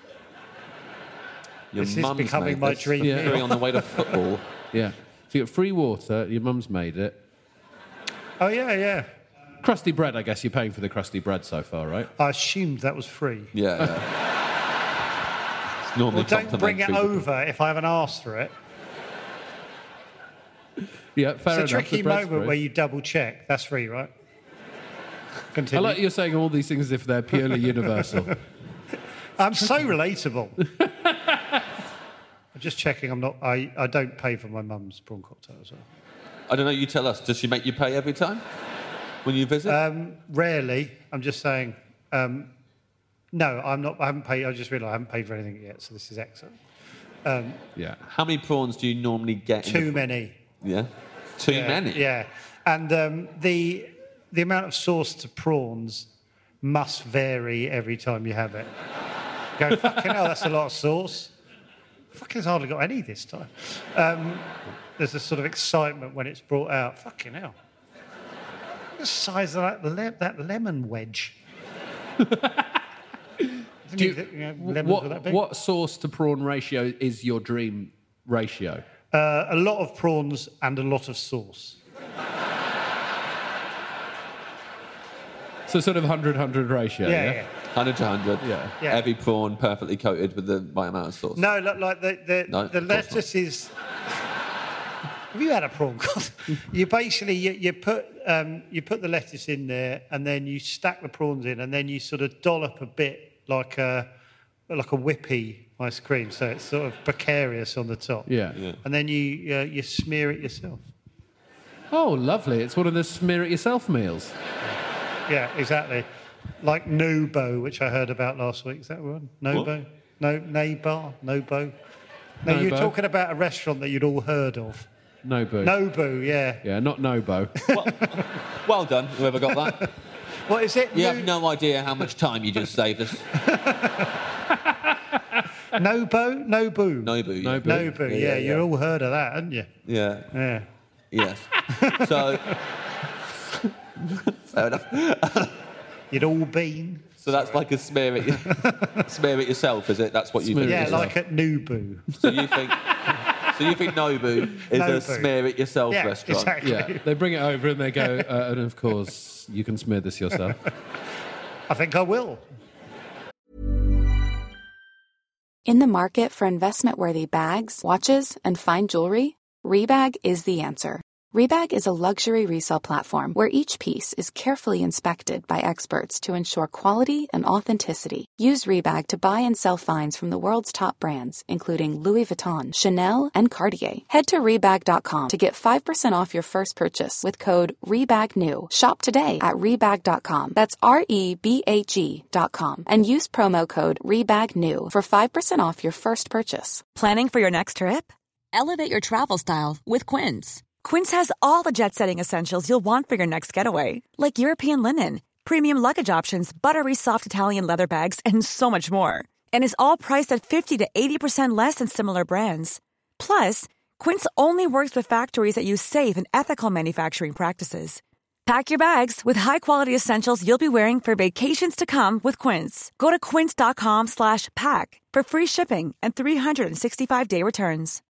Your This is mum's becoming made my this. dream Yeah. Three on the way to football. Yeah. So you got free water, your mum's made it. Oh yeah, yeah. Crusty bread, I guess you're paying for the crusty bread so far, right? I assumed that was free. Yeah, yeah. It's normally Well, don't bring it complimentary. over if I haven't asked for it. Yeah, fair It's a enough. tricky the bread's moment free. where you double check. That's free, right? I Continue. like you're saying all these things as if they're purely universal. I'm so relatable. I'm just checking. I'm not. I, I don't pay for my mum's prawn cocktail as well. I don't know, you tell us. Does she make you pay every time when you visit? Um, rarely. I'm just saying. Um, no, I'm not. I haven't paid. I just realised I haven't paid for anything yet. So this is excellent. Um, Yeah. How many prawns do you normally get? in too the... many. Yeah? Too Yeah, many? Yeah, and um, the the amount of sauce to prawns must vary every time you have it. Go fucking hell, that's a lot of sauce. Fucking has hardly got any this time. Um, there's a sort of excitement when it's brought out. Fucking hell. Look at the size of that, le- that lemon wedge. Do you, you know, lemons were that what, big. what sauce to prawn ratio is your dream ratio? Uh, a lot of prawns and a lot of sauce. So sort of one hundred one hundred ratio, Yeah, yeah? yeah. one hundred to one hundred. Yeah. Yeah. Every prawn perfectly coated with the right amount of sauce. No, look, like the the, No, the of course not. lettuce is. Have you had a prawn cocktail? You basically you, you put um, you put the lettuce in there, and then you stack the prawns in, and then you sort of dollop a bit like a like a whippy ice cream, so it's sort of precarious on the top. Yeah. Yeah. And then you uh, you smear it yourself. Oh, lovely. It's one of the smear it yourself meals. Yeah, exactly. Like Nobo, which I heard about last week. Is that one? Nobo? No, Neighbour? Nobo? No, you're Nobo. talking about a restaurant that you'd all heard of. Nobu. Nobu, yeah. Yeah, not Nobo. Well done, whoever got that. What is it? You No- have no idea how much time you just saved us. Nobo? Nobu? Nobu. Yeah. Nobu. Nobu, yeah, Yeah, yeah, you yeah. all heard of that, haven't you? Yeah. Yeah. Yes. So. Fair enough. You'd all been. So that's like a smear it, smear it yourself, is it? That's what you Smear think. it Yeah, it is? like at Nubu. So you think? So you think Nobu is a Nobu. smear it yourself Yeah, restaurant? exactly. Yeah, they bring it over and they go, uh, and of course, you can smear this yourself. I think I will. In the market for investment-worthy bags, watches, and fine jewelry, Rebag is the answer. Rebag is a luxury resale platform where each piece is carefully inspected by experts to ensure quality and authenticity. Use Rebag to buy and sell finds from the world's top brands, including Louis Vuitton, Chanel, and Cartier. Head to Rebag dot com to get five percent off your first purchase with code REBAGNEW. Shop today at Rebag dot com. That's R E B A G dot com. And use promo code REBAGNEW for five percent off your first purchase. Planning for your next trip? Elevate your travel style with Quince. Quince has all the jet-setting essentials you'll want for your next getaway, like European linen, premium luggage options, buttery soft Italian leather bags, and so much more. And is all priced at fifty to eighty percent less than similar brands. Plus, Quince only works with factories that use safe and ethical manufacturing practices. Pack your bags with high-quality essentials you'll be wearing for vacations to come with Quince. Go to quince.com slash pack for free shipping and three sixty-five day returns.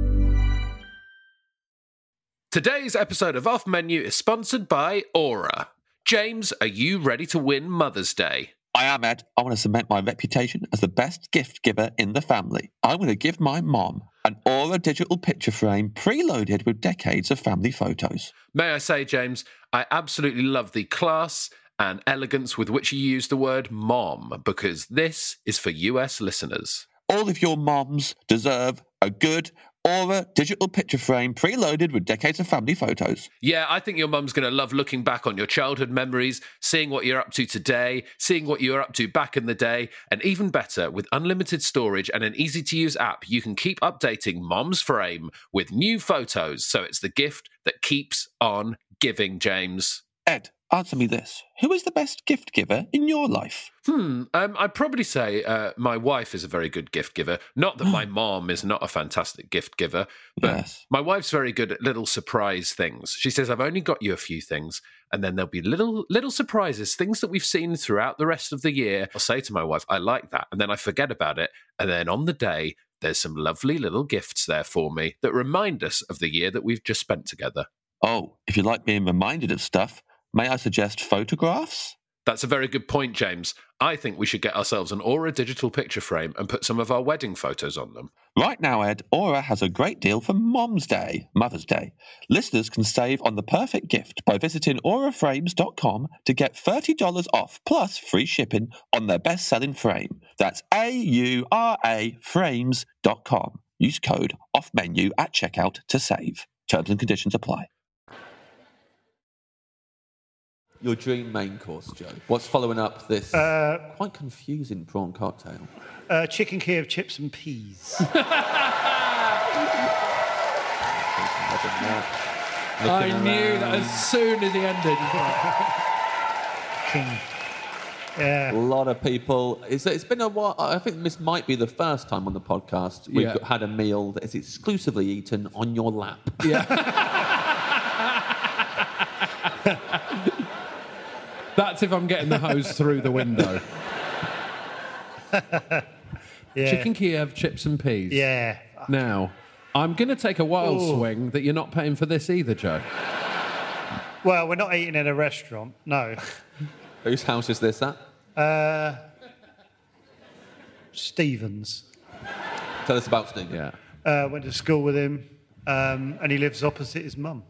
Today's episode of Off Menu is sponsored by Aura. James, are you ready to win Mother's Day? I am, Ed. I want to cement my reputation as the best gift giver in the family. I'm going to give my mom an Aura digital picture frame preloaded with decades of family photos. May I say, James, I absolutely love the class and elegance with which you use the word mom, because this is for U S listeners. All of your moms deserve a good Aura digital picture frame preloaded with decades of family photos. Yeah, I think your mum's going to love looking back on your childhood memories, seeing what you're up to today, seeing what you were up to back in the day, and even better, with unlimited storage and an easy-to-use app, you can keep updating Mom's Frame with new photos, so it's the gift that keeps on giving, James. Ed, answer me this. Who is the best gift giver in your life? Hmm, um, I'd probably say uh, my wife is a very good gift giver. Not that my mom is not a fantastic gift giver, but Yes. my wife's very good at little surprise things. She says, I've only got you a few things, and then there'll be little little surprises, things that we've seen throughout the rest of the year. I'll say to my wife, I like that, and then I forget about it, and then on the day, there's some lovely little gifts there for me that remind us of the year that we've just spent together. Oh, if you like being reminded of stuff, may I suggest photographs? That's a very good point, James. I think we should get ourselves an Aura digital picture frame and put some of our wedding photos on them. Right now, Ed, Aura has a great deal for Mom's Day, Mother's Day. Listeners can save on the perfect gift by visiting aura frames dot com to get thirty dollars off plus free shipping on their best-selling frame. That's A U R A frames dot com. Use code OFFMENU at checkout to save. Terms and conditions apply. Your dream main course, Joe. What's following up this Uh, quite confusing prawn cocktail? Uh, chicken Kiev chips and peas. I knew that as soon as he ended. King. Yeah. A lot of people. It's, it's been a while. I think this might be the first time on the podcast we've Yeah. had a meal that is exclusively eaten on your lap. That's if I'm getting the hose through the window. Yeah. Chicken Kiev, chips and peas. Yeah. Now, I'm going to take a wild Ooh. swing that you're not paying for this either, Joe. Well, we're not eating in a restaurant, no. Whose house is this at? Uh, Stevens. Tell us about Steve. Yeah. Uh, went to school with him, um, and he lives opposite his mum.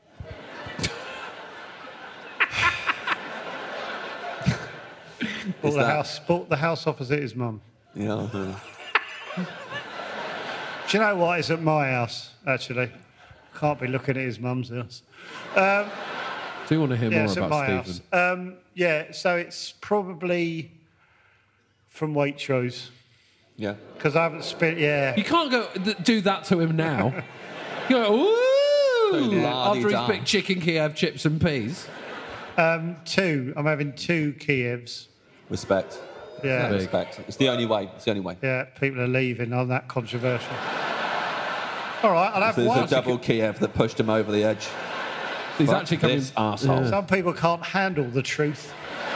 bought Is the that- house. Bought the house opposite his mum. Yeah. yeah. Do you know what? It's at my house, actually. Can't be looking at his mum's house. Um, Do you want to hear yeah, more it's at about my Stephen? house. Um, yeah, so it's probably from Waitrose. Yeah. Because I haven't spent, yeah. You can't go th- do that to him now. You go, ooh! After he's la-di-da. picked chicken Kiev, chips and peas. Um, two. I'm having two Kievs. Respect. Yeah. Big. Respect. It's the only way. It's the only way. Yeah, people are leaving on that controversial. All right, I'll have There's one. a double Kiev that pushed him over the edge. He's Fuck actually coming. this arsehole. Some people can't handle the truth.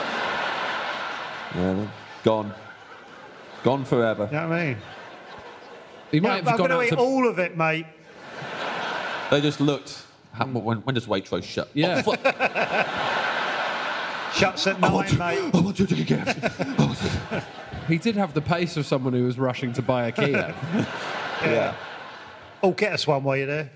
Yeah, then. Gone. Gone forever. You know what I mean? He might Yeah, have I'm gone going to out eat to. all of it, mate. They just looked. How, when, when does Waitrose shut? Yeah. Oh, fuck. Shuts at nine, mate. I want you to get He did have the pace of someone who was rushing to buy a Kiev. Yeah. Oh, get us one while you're there.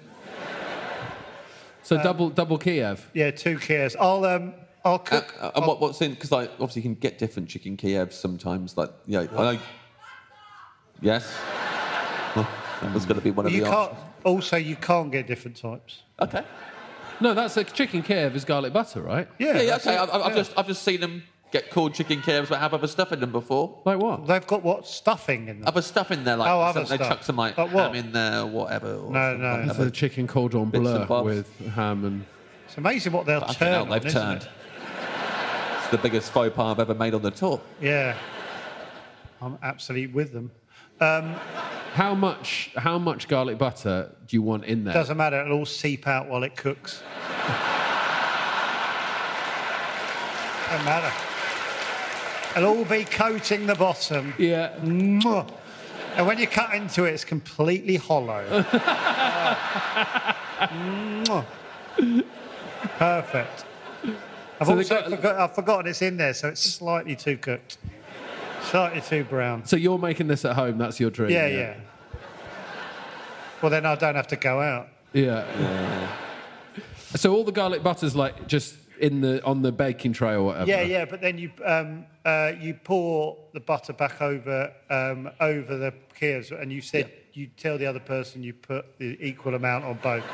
So double double Kiev. Yeah, two Kievs. I'll um, I'll Uh, cook. uh, and what, what's in? Because like, obviously you can get different chicken Kievs sometimes. Like, yeah, I know. Yes. Well, that was going to be one of you the can't. options. Also, you can't get different types. Okay. No, that's a chicken Kiev is garlic butter, right? Yeah. Yeah, yeah, that's okay. it. I've, I've Yeah. just, I've just seen them get called chicken Kievs but have other stuff in them before? Like what? They've got what stuffing in them? Other stuff in there, like Oh, other some- they stuff. chuck some like Like what? ham in there or whatever. Or No, some- no. like, It's a chicken cordon Bits and bleu bobs. with ham and... It's amazing what they'll Fucking turn hell, on, they've isn't turned. it? It's the biggest faux pas I've ever made on the tour. Yeah. I'm absolutely with them. How much, how much garlic butter do you want in there? Doesn't matter, it'll all seep out while it cooks. Doesn't matter. It'll all be coating the bottom. Yeah. Mwah. And when you cut into it, it's completely hollow. Mwah. Perfect. I've So they also got- forgot, I've forgotten it's in there, so it's slightly too cooked. Slightly too brown. So you're making this at home, that's your dream? Yeah, yeah. Well, then I don't have to go out. Yeah. So all the garlic butter's like just in the on the baking tray or whatever? Yeah, yeah, but then you um, uh, you pour the butter back over um, over the Kievs, and you said you tell the other person you put the equal amount on both.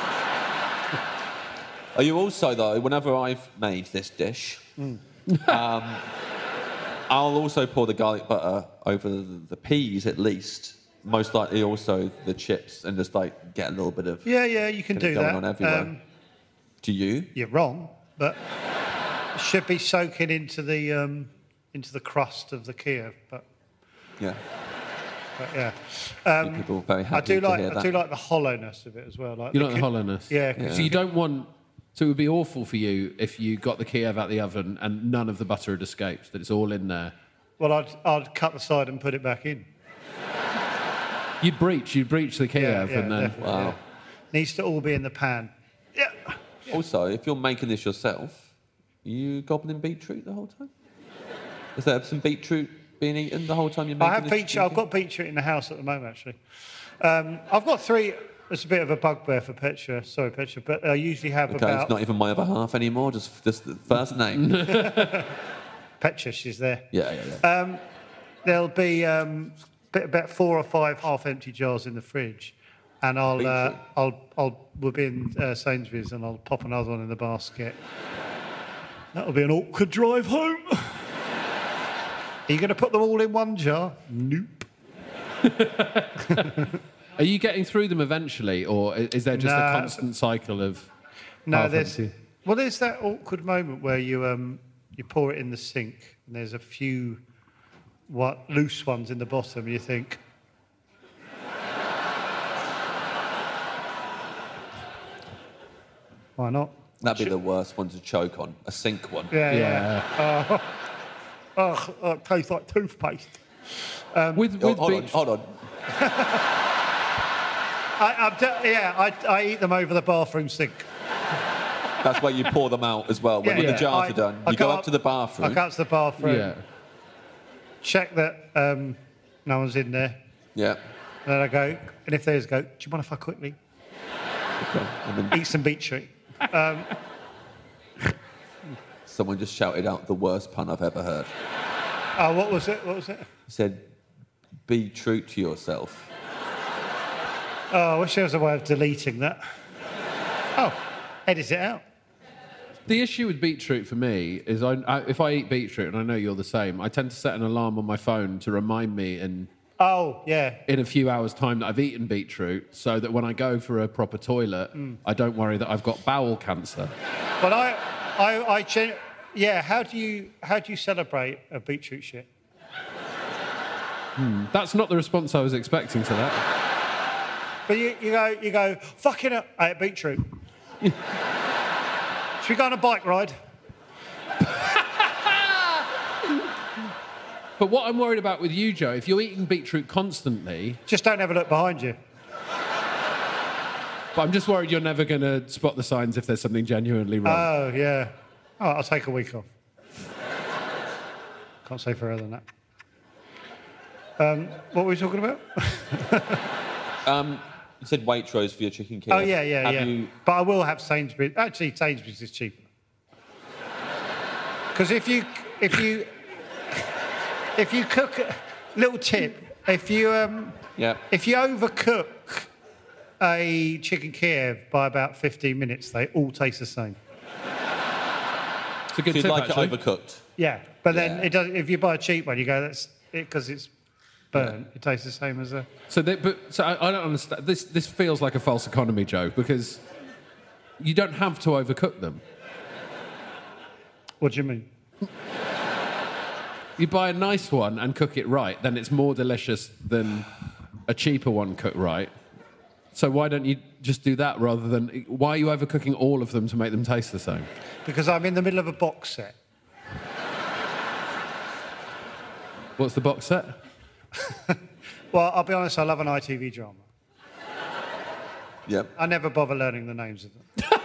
Are you also, though, whenever I've made this dish, Mm. um, I'll also pour the garlic butter over the, the peas at least. Most likely also the chips and just like get a little bit of Yeah, yeah, you can bit of do going that. on everywhere. Um, Do you? You're wrong, but it should be soaking into the um, into the crust of the Kiev. But, Yeah. but yeah, Um, people are very happy I do to like hear I that. do like the hollowness of it as well. Like You the like the Ki- hollowness? Yeah, 'cause So you don't want... So it would be awful for you if you got the Kiev out the oven and none of the butter had escaped, that it's all in there. Well, I'd I'd cut the side and put it back in. You'd breach, you'd breach the Kiev Yeah, yeah, and then... definitely, Wow. yeah. Needs to all be in the pan. Yeah. Also, if you're making this yourself, are you gobbling beetroot the whole time? Is there some beetroot being eaten the whole time you're making I have this beetroot. chicken I've got beetroot in the house at the moment, actually. Um, I've got three. It's a bit of a bugbear for Petra. Sorry, Petra, but I usually have Okay, about. it's not even my other half anymore, just, just the first name. Petra, she's there. yeah, yeah, yeah. Um, there'll be um, bit, about four or five half-empty jars in the fridge, and I'll uh, Beetroot. I'll I'll we'll be in uh, Sainsbury's and I'll pop another one in the basket. That'll be an awkward drive home. Are you going to put them all in one jar? Nope. Are you getting through them eventually, or i- is there just Nah. a constant cycle of... No, half there's empty? well, there's that awkward moment where you um you pour it in the sink and there's a few what loose ones in the bottom. And you think, why not? That'd be the worst one to choke on, a sink one. Yeah, yeah. Yeah. Oh, oh, it tastes like toothpaste. With, Oh, with hold on, beet- hold on. I, I'm de- yeah, I, I eat them over the bathroom sink. That's where you pour them out as well. When, Yeah, when yeah. the jars I- are done, I you go go up up- to the I bathroom. go up to the bathroom, Yeah. check that um, no one's in there, Yeah. and then I go, and if there's, go, do you mind if I quickly Okay. And then eat some beetroot? someone just shouted out the worst pun I've ever heard. Oh, what was it? What was it? He said, "Be true to yourself." Oh, I wish there was a way of deleting that. Oh, edit it out. The issue with beetroot for me is I, I, if I eat beetroot, and I know you're the same, I tend to set an alarm on my phone to remind me in, Oh, yeah. in a few hours' time that I've eaten beetroot, so that when I go for a proper toilet, I don't worry that I've got bowel cancer. But I, I, I gen- yeah. How do you, how do you celebrate a beetroot shit? That's not the response I was expecting to that. But you, you go, you go. Fucking hell, I ate beetroot. Should we go on a bike ride? But what I'm worried about with you, Joe, if you're eating beetroot constantly, Just don't ever look behind you. but I'm just worried you're never going to spot the signs if there's something genuinely wrong. Oh, yeah. Oh, I'll take a week off. Can't say further than that. Um, what were we talking about? Um, you said Waitrose for your chicken Kiev. Oh, yeah, yeah, Have yeah. You, But I will have Sainsbury's. Actually, Sainsbury's is cheaper. Because if you, if you, if you cook, little tip, if you, um, yeah. if you overcook a chicken Kiev by about fifteen minutes, they all taste the same. It's a good So you'd tip, like actually. it overcooked. Yeah. But then Yeah. it does. If you buy a cheap one, you go, that's it because it's burnt. It tastes the same as a. So, they, but so I, I don't understand. This this feels like a false economy joke because you don't have to overcook them. What do you mean? You buy a nice one and cook it right, then it's more delicious than a cheaper one cooked right. So why don't you just do that rather than... Why are you overcooking all of them to make them taste the same? Because I'm in the middle of a box set. What's the box set? Well, I'll be honest, I love an I T V drama. Yep. I never bother learning the names of them.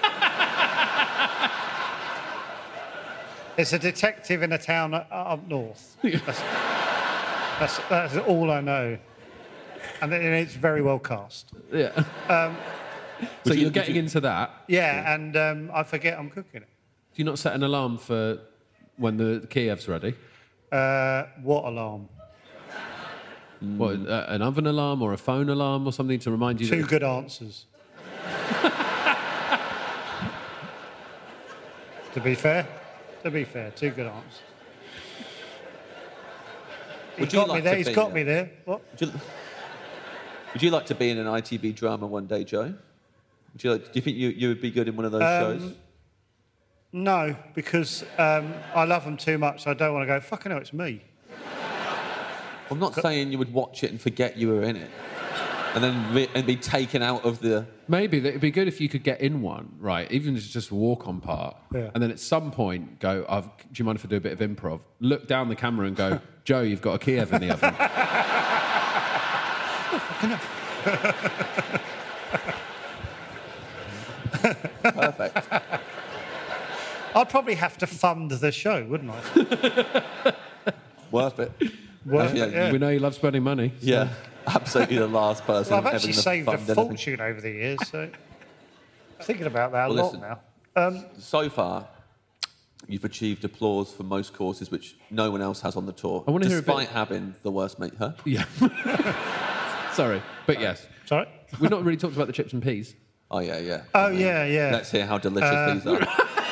It's a detective in a town up up north. That's, that's, that's all I know. And it- it's very well cast. Yeah. Um, so you- you're would getting you- into that. Yeah, and um, I forget I'm cooking it. Do you not set an alarm for when the Kiev's ready? Uh, what alarm? What, uh, an oven alarm or a phone alarm or something to remind you Two that... good answers. To be fair, to be fair, two good answers. He's Would you got me like there. to He's be, got uh, me there. What? Would you, would you like to be in an I T V drama one day, Joe? Would you like, do you think you, you would be good in one of those Um, shows? No, because um, I love them too much. I don't want to go. Fucking hell, it's me. I'm not saying you would watch it and forget you were in it, and then re- and be taken out of the. Maybe that it'd be good if you could get in one, right? Even if it's just a walk-on part, Yeah. and then at some point go, I've, "Do you mind if I do a bit of improv?" Look down the camera and go, "Joe, you've got a Kiev in the oven." Perfect. I'd probably have to fund the show, wouldn't I? Worth it. Worth Yeah, it, yeah. We know you love spending money. so- Yeah, absolutely the last person. Well, I've ever actually gonna saved a fund anything. fortune over the years, so I'm thinking about that a Well, lot listen. now. Um, So far, you've achieved applause for most courses, which no one else has on the tour. I wanna hear a bit- despite having the worst mate, huh? Yeah. Sorry, but yes, sorry. we've not really talked about the chips and peas. Oh yeah, yeah. Oh I mean, yeah, yeah. Let's hear how delicious Uh, these are.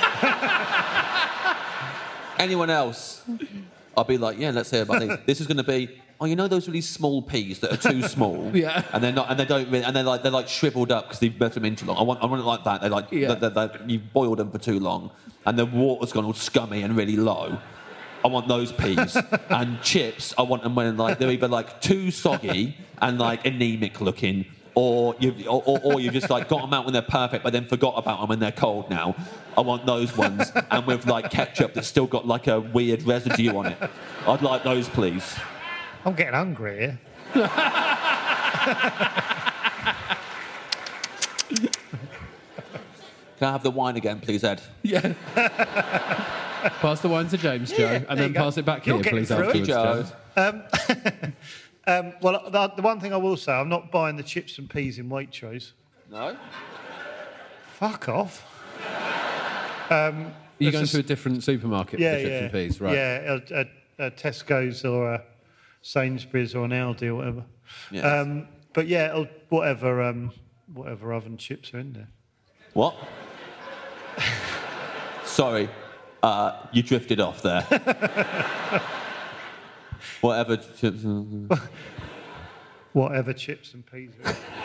Anyone else? I'll be like, yeah, let's hear about these. This is going to be, oh, you know those really small peas that are too small, Yeah. and they're not, and they don't, really, and they're like they're like shriveled up because they've left them in too long. I want, I want it like that. They're like, Yeah. they're, they're, you boiled them for too long, and the water's gone all scummy and really low. I want those peas and chips. I want them when like they're either like too soggy and like anemic looking, or you've or, or, or you've just like got them out when they're perfect, but then forgot about them when they're cold now. I want those ones, and with like ketchup that's still got like a weird residue on it. I'd like those, please. I'm getting hungry here. Can I have the wine again, please, Ed? Yeah. Pass the wine to James, Joe, Yeah, and there then you go. pass it back You're here, getting please, through it, afterwards, Joe. Joe. Um, well, the, the one thing I will say, I'm not buying the chips and peas in Waitrose. No. Fuck off. Are you It's going just- to a different supermarket Yeah, for chips yeah. and peas, right? Yeah, a, a, a Tesco's or a Sainsbury's or an Aldi or whatever. Yes. Um, but yeah, it'll, whatever, um, whatever oven chips are in there. What? Sorry, uh, you drifted off there. Whatever chips. Whatever chips and peas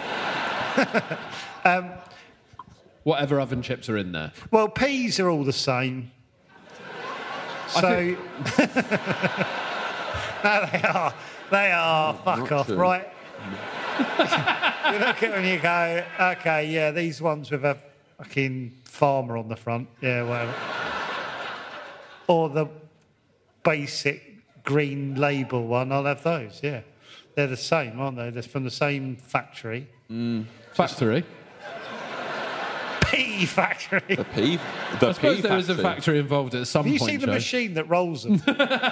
are in. Whatever oven chips are in there. Well, peas are all the same. I So, no, they are. They are. Fuck not off, true. right? You look at them and you go, okay, yeah, these ones with a fucking farmer on the front, yeah, whatever. Or the basic green label one, I'll have those, yeah. They're the same, aren't they? They're from the same factory. Factory. Pea factory. The pea. The I suppose pea there is a factory. factory involved at some Have you point, seen the Joe. machine that rolls them?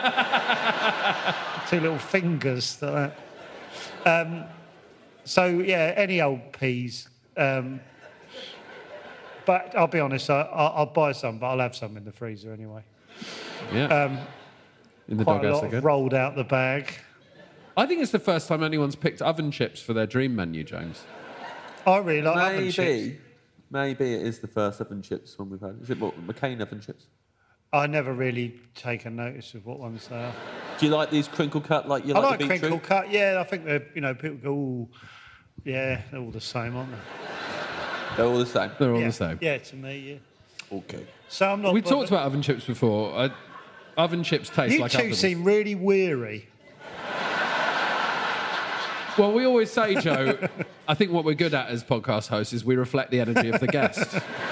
Two little fingers. Like that. Um, so, yeah, any old peas. Um, but I'll be honest, I, I'll, I'll buy some, but I'll have some in the freezer anyway. Yeah. Um, in the Quite a doghouse lot again. of rolled out the bag. I think it's the first time anyone's picked oven chips for their dream menu, James. I really like oven chips. Maybe. Maybe it is the first oven chips one we've had. Is it what, McCain oven chips? I never really take a notice of what ones they are. Do you like these crinkle cut like you I like, like the beetroot? crinkle cut, yeah. I think they're, you know, people go, ooh, yeah, they're all the same, aren't they? They're all the same. They're all yeah. the same. Yeah, to me, yeah. Okay. So I'm not. We bothered. talked about oven chips before. Uh, oven chips taste You like two ovens. seem really weary. Well, we always say, Joe, I think what we're good at as podcast hosts is we reflect the energy of the guest.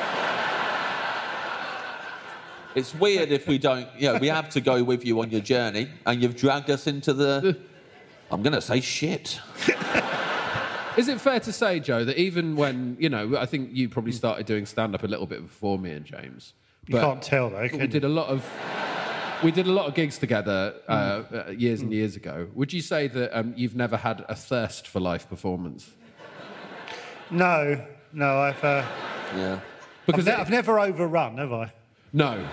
It's weird if we don't, you know, we have to go with you on your journey and you've dragged us into the, I'm going to say shit. Is it fair to say, Joe, that even when, you know, I think you probably started doing stand-up a little bit before me and James. You can't tell, though, can We you? did a lot of... We did a lot of gigs together uh, uh, years and years ago. Would you say that um, you've never had a thirst for live performance? No, no, I've. Uh, Yeah. Because I've, ne- it- I've never overrun, have I? No.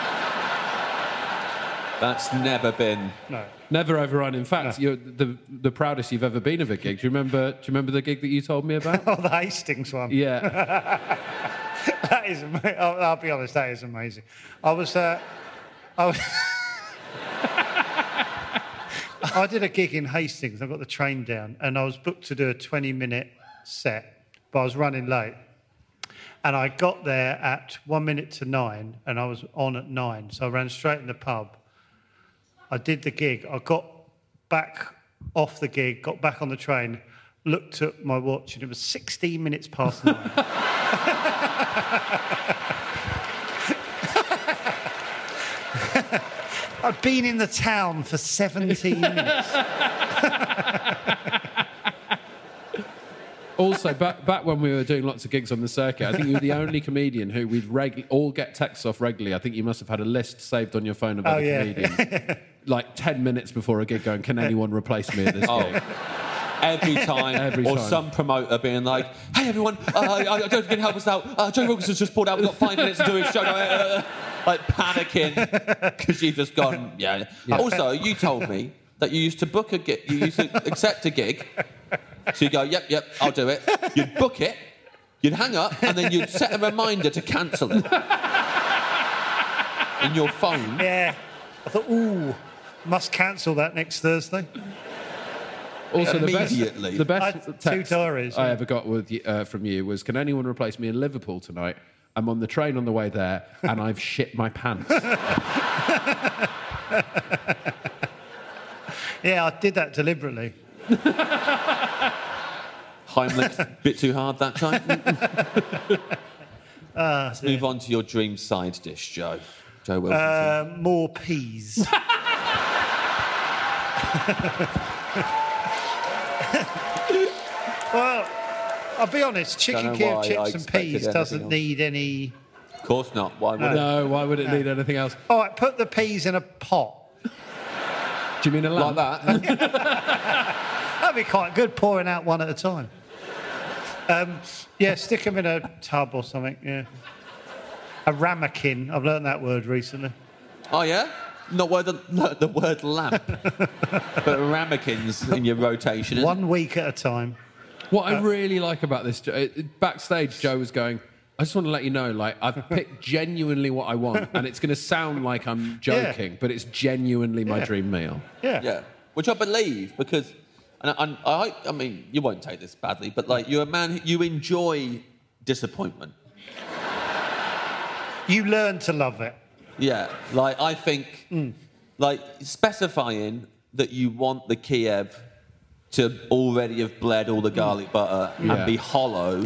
That's never been... No. Never overrun. In fact, you're the the proudest you've ever been of a gig. Do you remember? Do you remember the gig that you told me about? Oh, the Hastings one. Yeah. That is amazing. I'll, I'll be honest, that is amazing. I was. Uh, I was. I did a gig in Hastings. I got the train down, and I was booked to do a twenty-minute set, but I was running late. And I got there at one minute to nine, and I was on at nine. So I ran straight in the pub. I did the gig. I got back off the gig, got back on the train, looked at my watch, and it was sixteen minutes past nine. I'd been in the town for seventeen minutes. Also, back, back when we were doing lots of gigs on the circuit, I think you were the only comedian who we'd regu- all get texts off regularly. I think you must have had a list saved on your phone of Oh, other yeah. comedians. Like ten minutes before a gig going, can anyone replace me at this Oh. gig? Every time, Every or time. some promoter being like, "Hey everyone, uh, I, I don't know if you can help us out. Uh, Joe Wilkinson's just pulled out. We've got five minutes to do his show." Uh, like panicking because you've just gone. Yeah. Yeah. Also, you told me that you used to book a gig. You used to accept a gig. So you go, "Yep, yep, I'll do it." You'd book it. You'd hang up, and then you'd set a reminder to cancel it in your phone. Yeah. I thought, ooh, must cancel that next Thursday. Also, the best, Immediately. the best I had two text diaries, I yeah. ever got with, y- uh, from you was, can anyone replace me in Liverpool tonight? I'm on the train on the way there, and I've shit my pants. Yeah, I did that deliberately. Heimlich, a bit too hard that time. Uh, Let's move on to your dream side dish, Joe. Joe Wilkinson. Uh, more peas. Well, I'll be honest, chicken Don't know Kiev why I chips and expected peas anything doesn't else. need any... Of course not. Why would it? No, why would it need anything else? All right, put the peas in a pot. Do you mean a lamp? Like that? That'd be quite good, pouring out one at a time. Um, yeah, stick them in a tub or something, yeah. A ramekin. I've learned that word recently. Oh, yeah? Not word, the, the word lamp, but ramekins in your rotation. Isn't One week at a time. What I really like about this, Jo- uh, backstage, Joe was going, I just want to let you know, like, I've picked genuinely what I want, and it's going to sound like I'm joking, but it's genuinely my Yeah. dream meal. Yeah. Yeah, which I believe because, and I, I, I mean, you won't take this badly, but like you're a man, who- you enjoy disappointment. You learn to love it. Yeah, like I think, Mm. like specifying that you want the Kiev to already have bled all the garlic butter Yeah. and be hollow,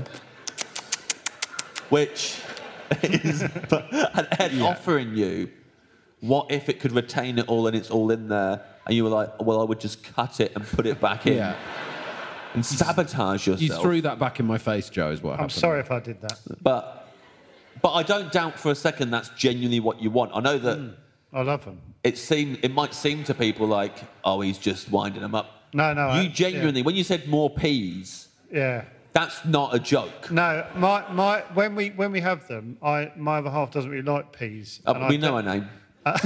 which is, but, and Ed offering you, what if it could retain it all and it's all in there, and you were like, well, I would just cut it and put it back in Yeah. and sabotage yourself. You threw that back in my face, Joe, is what I'm happened. sorry if I did that. But, but I don't doubt for a second that's genuinely what you want. I know that. Mm. I love them. It seem it might seem to people like, oh, he's just winding them up. No, no. You I- genuinely, when you said more peas, Yeah. that's not a joke. No, my, my when we when we have them, I my other half doesn't really like peas. Uh, and we I know her don't- name.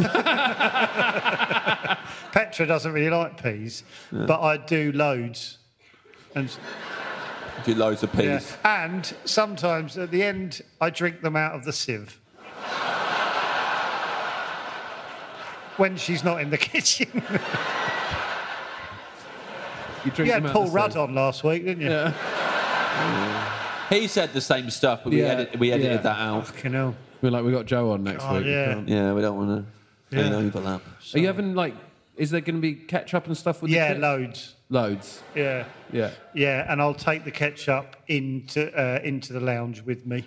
Petra doesn't really like peas, but I do loads. And Do loads of peas. yeah. And sometimes at the end, I drink them out of the sieve. when she's not in the kitchen. You, drink You had them out Paul the Rudd stove. on last week, didn't you? Yeah. He said the same stuff, but we, Yeah, edit, we edited yeah. that out. Fucking hell. We're like, we got Joe on next God, week. We yeah. can't- Yeah, we don't want to Yeah. overlap. Are you having, like, is there going to be ketchup and stuff with Yeah, the chips? loads. Loads. Yeah. Yeah. Yeah, and I'll take the ketchup into uh, into the lounge with me.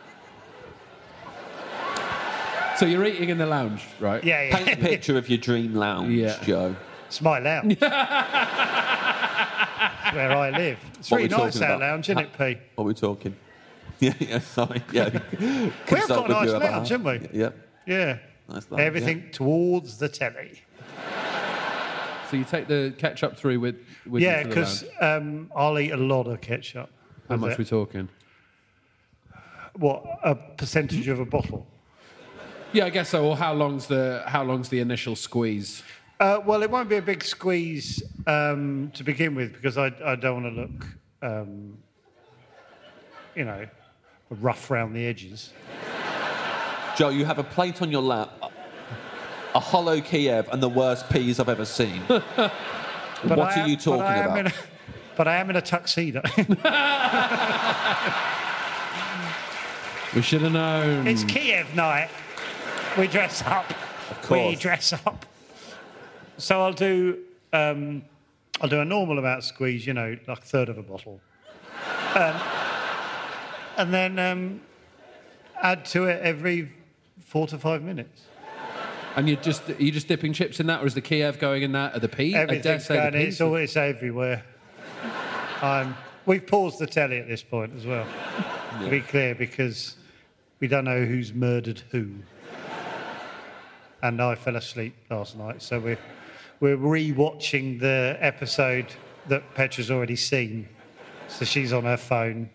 So you're eating in the lounge, right? Yeah, yeah. Paint a picture of your dream lounge, Yeah. Joe. It's my lounge. It's where I live. It's What really we're nice, talking our about. lounge, isn't it, Pete? What are we talking? Yeah, yeah, sorry. Yeah. We have Consult got a with nice you about- lounge, haven't we? Yep. Yeah. Nice lounge, Everything towards the telly. So you take the ketchup through with, with Yeah, you to the because lounge. um, I'll eat a lot of ketchup. How with much it. we talking? What, a percentage of a bottle? Yeah, I guess so. Or how long's the how long's the initial squeeze? Uh, well, it won't be a big squeeze um, to begin with because I, I don't want to look, um, you know, rough round the edges. Joe, you have a plate on your lap, a hollow Kiev, and the worst peas I've ever seen. But what I are am- you talking but I am about? in a- but I am in a tuxedo. We should have known. It's Kiev night. We dress up. Of course. We dress up. So I'll do, um, I'll do a normal amount of squeeze, you know, like a third of a bottle, um, and then um, add to it every four to five minutes. And you're just are you just dipping chips in that, or is the Kiev going in that? Are the peas? Everything's going. It's all. It's everywhere. Um, we've paused the telly at this point as well. To be clear, because we don't know who's murdered who. And I fell asleep last night, so we're we're re-watching the episode that Petra's already seen. So she's on her phone.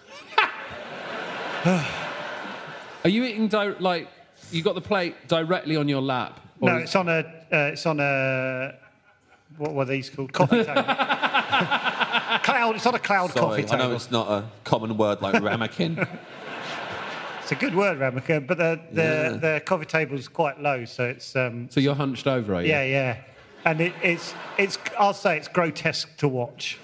Are you eating di- like you got the plate directly on your lap? Or No, is- it's on a. Uh, it's on a. What were these called? Coffee table. Cloud. It's on a cloud Sorry, coffee I table. know it's not a common word like ramekin. It's a good word, Ramekin, but the the, Yeah. the coffee table's quite low, so it's um, So you're hunched over, are you? yeah, yeah, and it, it's it's I'll say it's grotesque to watch.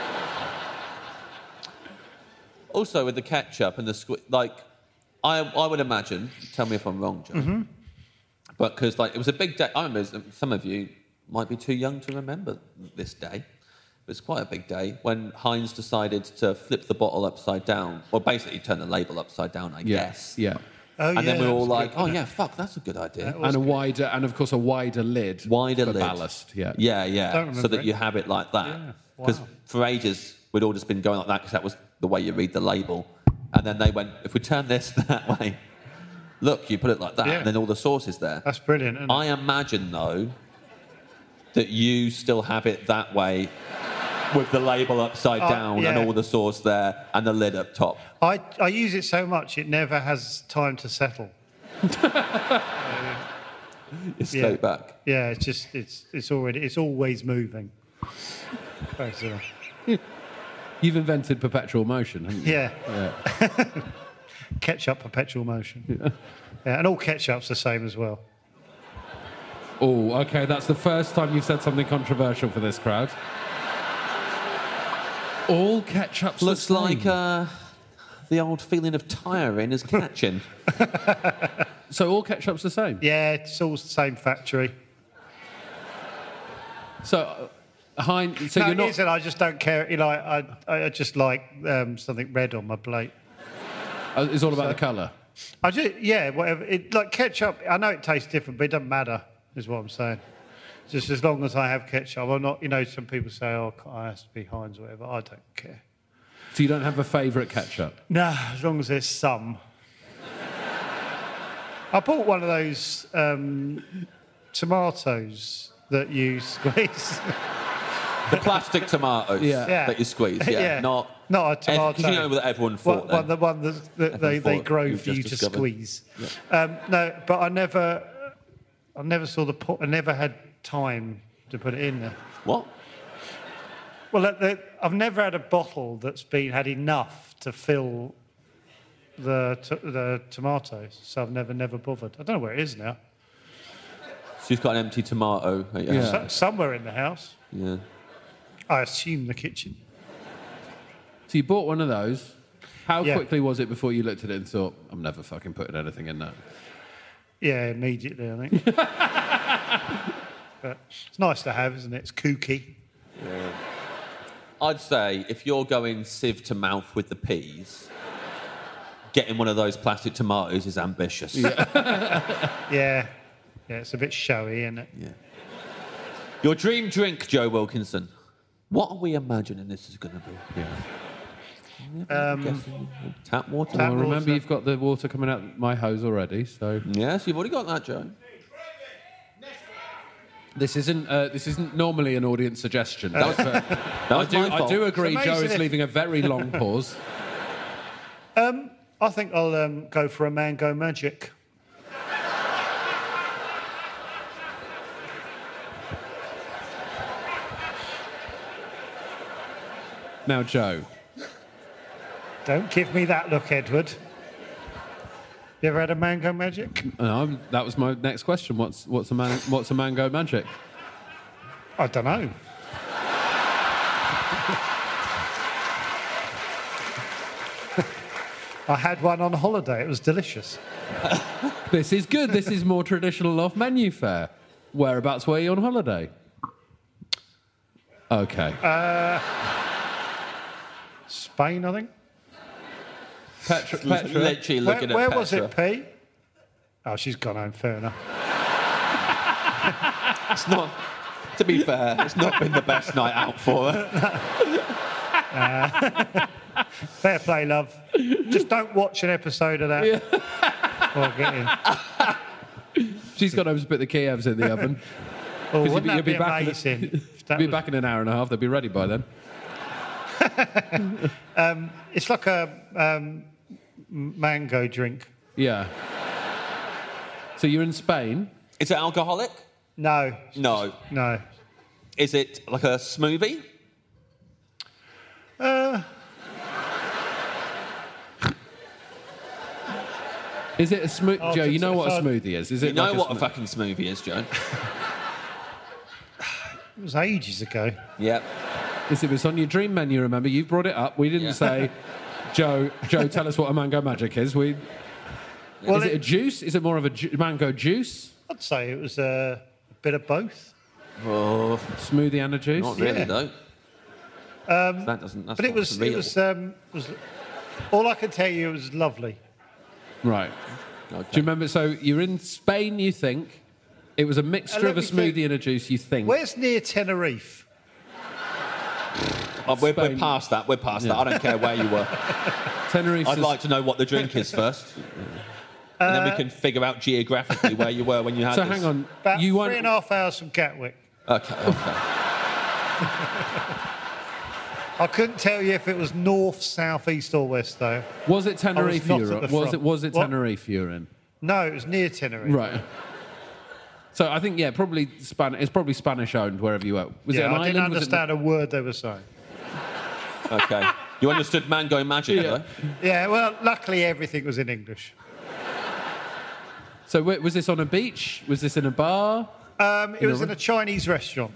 Also, with the ketchup and the squi- like, I I would imagine. Tell me if I'm wrong, Joe. Mm-hmm. But because like it was a big day. I remember some of you might be too young to remember this day. But it's quite a big day when Heinz decided to flip the bottle upside down, or basically turn the label upside down, I Yeah. guess. Yeah. Oh, And yeah, then we were that all was like, good, "Oh wasn't yeah, it? fuck, that's a good idea." That was And a good. wider, and of course a wider lid. Wider for lid. ballast. Yeah. Yeah, yeah. Don't So remember that it. you have it like that. Yeah, Because wow. for ages we'd all just been going like that because that was the way you read the label. And then they went, if we turn this that way, look, you put it like that, Yeah. and then all the sauce is there. That's brilliant. Isn't it? I imagine though that you still have it that way. With the label upside Oh, down yeah. and all the sauce there and the lid up top. I I use it so much it never has time to settle. It's straight Yeah. back. Yeah, it's just it's it's already it's always moving. Basically. You've invented perpetual motion, haven't you? Yeah. Yeah. Ketchup perpetual motion. Yeah, and all ketchup's the same as well. Oh, okay. That's the first time you've said something controversial for this crowd. All ketchup's the Looks same. like uh, the old feeling of tiring is catching. So all ketchup's the same. Yeah, it's all the same factory. So, uh, Heinz. So no, you're it not. isn't. I just don't care. You know, I I, I just like um, something red on my plate. Uh, it's all about the colour. I just yeah, whatever. It, like ketchup. I know it tastes different, but it doesn't matter. Is what I'm saying. Just as long as I have ketchup, I'm not. You know, some people say, "Oh, it has to be Heinz or whatever." I don't care. So you don't have a favourite ketchup? No, as long as there's some. I bought one of those um, tomatoes that you squeeze. The plastic tomatoes Yeah. Yeah. that you squeeze, yeah. Yeah. Not, Not a tomato. Because you know that everyone One, thought one, the then. one that, that they, Everyone they thought grow you've for you just to discovered. squeeze. Um, no, but I never, I never saw the. Po- I never had time to put it in there. What? Well, the, the, I've never had a bottle that's been had enough to fill the t- the tomatoes, so I've never never bothered. I don't know where it is now. So She's got an empty tomato. At your Yeah. house. So, somewhere in the house. Yeah. I assume the kitchen. So you bought one of those. How Yeah. quickly was it before you looked at it and thought, I'm never fucking putting anything in that? Yeah, immediately, I think. But it's nice to have, isn't it? It's kooky. Yeah. I'd say if you're going sieve to mouth with the peas, getting one of those plastic tomatoes is ambitious. Yeah. yeah. Yeah, it's a bit showy, isn't it? Yeah. Your dream drink, Joe Wilkinson. What are we imagining this is going to be? Yeah. Um, Tap water? Well, remember, you've got the water coming out my hose already, so... Yes, you've already got that, Joe. This isn't uh, this isn't normally an audience suggestion. That was- but that I was do, my I fault. do agree It's Joe amazing is if- leaving a very long pause. Um, I think I'll um, go for a mango magic. Now, Joe. Don't give me that look, Edward. You ever had a mango magic? Um, that was my next question. What's what's a man, what's a mango magic? I don't know. I had one on holiday. It was delicious. This is good. This is more traditional off menu fare. Whereabouts were you on holiday? Okay. Uh, Spain, I think. Petra. L- Petra. Literally Where, looking where at was Petra. it, Pete? Oh, she's gone home. Fair enough. It's not... To be fair, it's not been the best night out for her. Uh, fair play, love. Just don't watch an episode of that. Yeah. Or get in. She's gone home to put the Kievs in the oven. Oh, 'Cause wouldn't you'll that be back amazing? In, if that be was- back in an hour and a half. They'll be ready by then. um, it's like a um, mango drink. Yeah. So you're in Spain. Is it alcoholic? No. No. No. Is it like a smoothie? Uh, Is it a smoothie? Oh, Joe, you it's- know what a it's a- smoothie is? Is it You know like what a smo- fucking smoothie is, Joe? it was ages ago. Yep. Is it was on your dream menu, remember? You brought it up. We didn't Yeah. say, Joe, Joe, tell us what a mango magic is. We, Well, is it, it- a juice? Is it more of a ju- mango juice? I'd say it was uh, a bit of both. Oh, Smoothie and a juice? not really, Yeah. though. Um, That doesn't... That's but it not was, real. it was, um, was. All I can tell you, it was lovely. Right. Okay. Do you remember? So you're in Spain, you think. It was a mixture Uh, let of a me think. smoothie and a juice, you think. Where's near Tenerife? Oh, we're, we're Spain. past that. We're past Yeah. that. I don't care where you were. Tenerife. I'd like to know what the drink is first. And then we can figure out geographically where you were when you had So this. hang on. About you three won't... and a half hours from Gatwick. Okay, okay. I couldn't tell you if it was north, south, east, or west, though. Was it Tenerife not you were at the Was front. it, was it What? Tenerife you were in? No, it was near Tenerife. Right. So I think, yeah, probably Span- it's probably Spanish owned wherever you were. Was yeah, it an I island? didn't Was it- understand a word they were saying. Okay. You understood mango magic, Yeah. though? Yeah, well, luckily everything was in English. So wait, was this on a beach? Was this in a bar? Um, it In a was re- in a Chinese restaurant.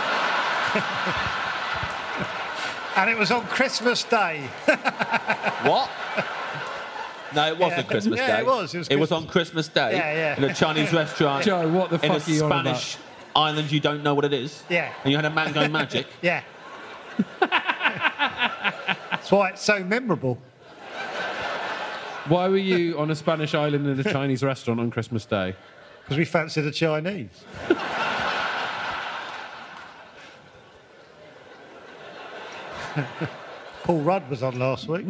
And it was on Christmas Day. What? No, it wasn't Yeah. Christmas Yeah, Day. it was. It was It was Christmas- on Christmas Day Yeah, yeah. in a Chinese restaurant Joe, what the in a fuck are you on about? Spanish island you don't know what it is. Yeah. And you had a mango magic. Yeah. That's why it's so memorable. Why were you on a Spanish island in a Chinese restaurant on Christmas Day? Because we fancied the Chinese. Paul Rudd was on last week.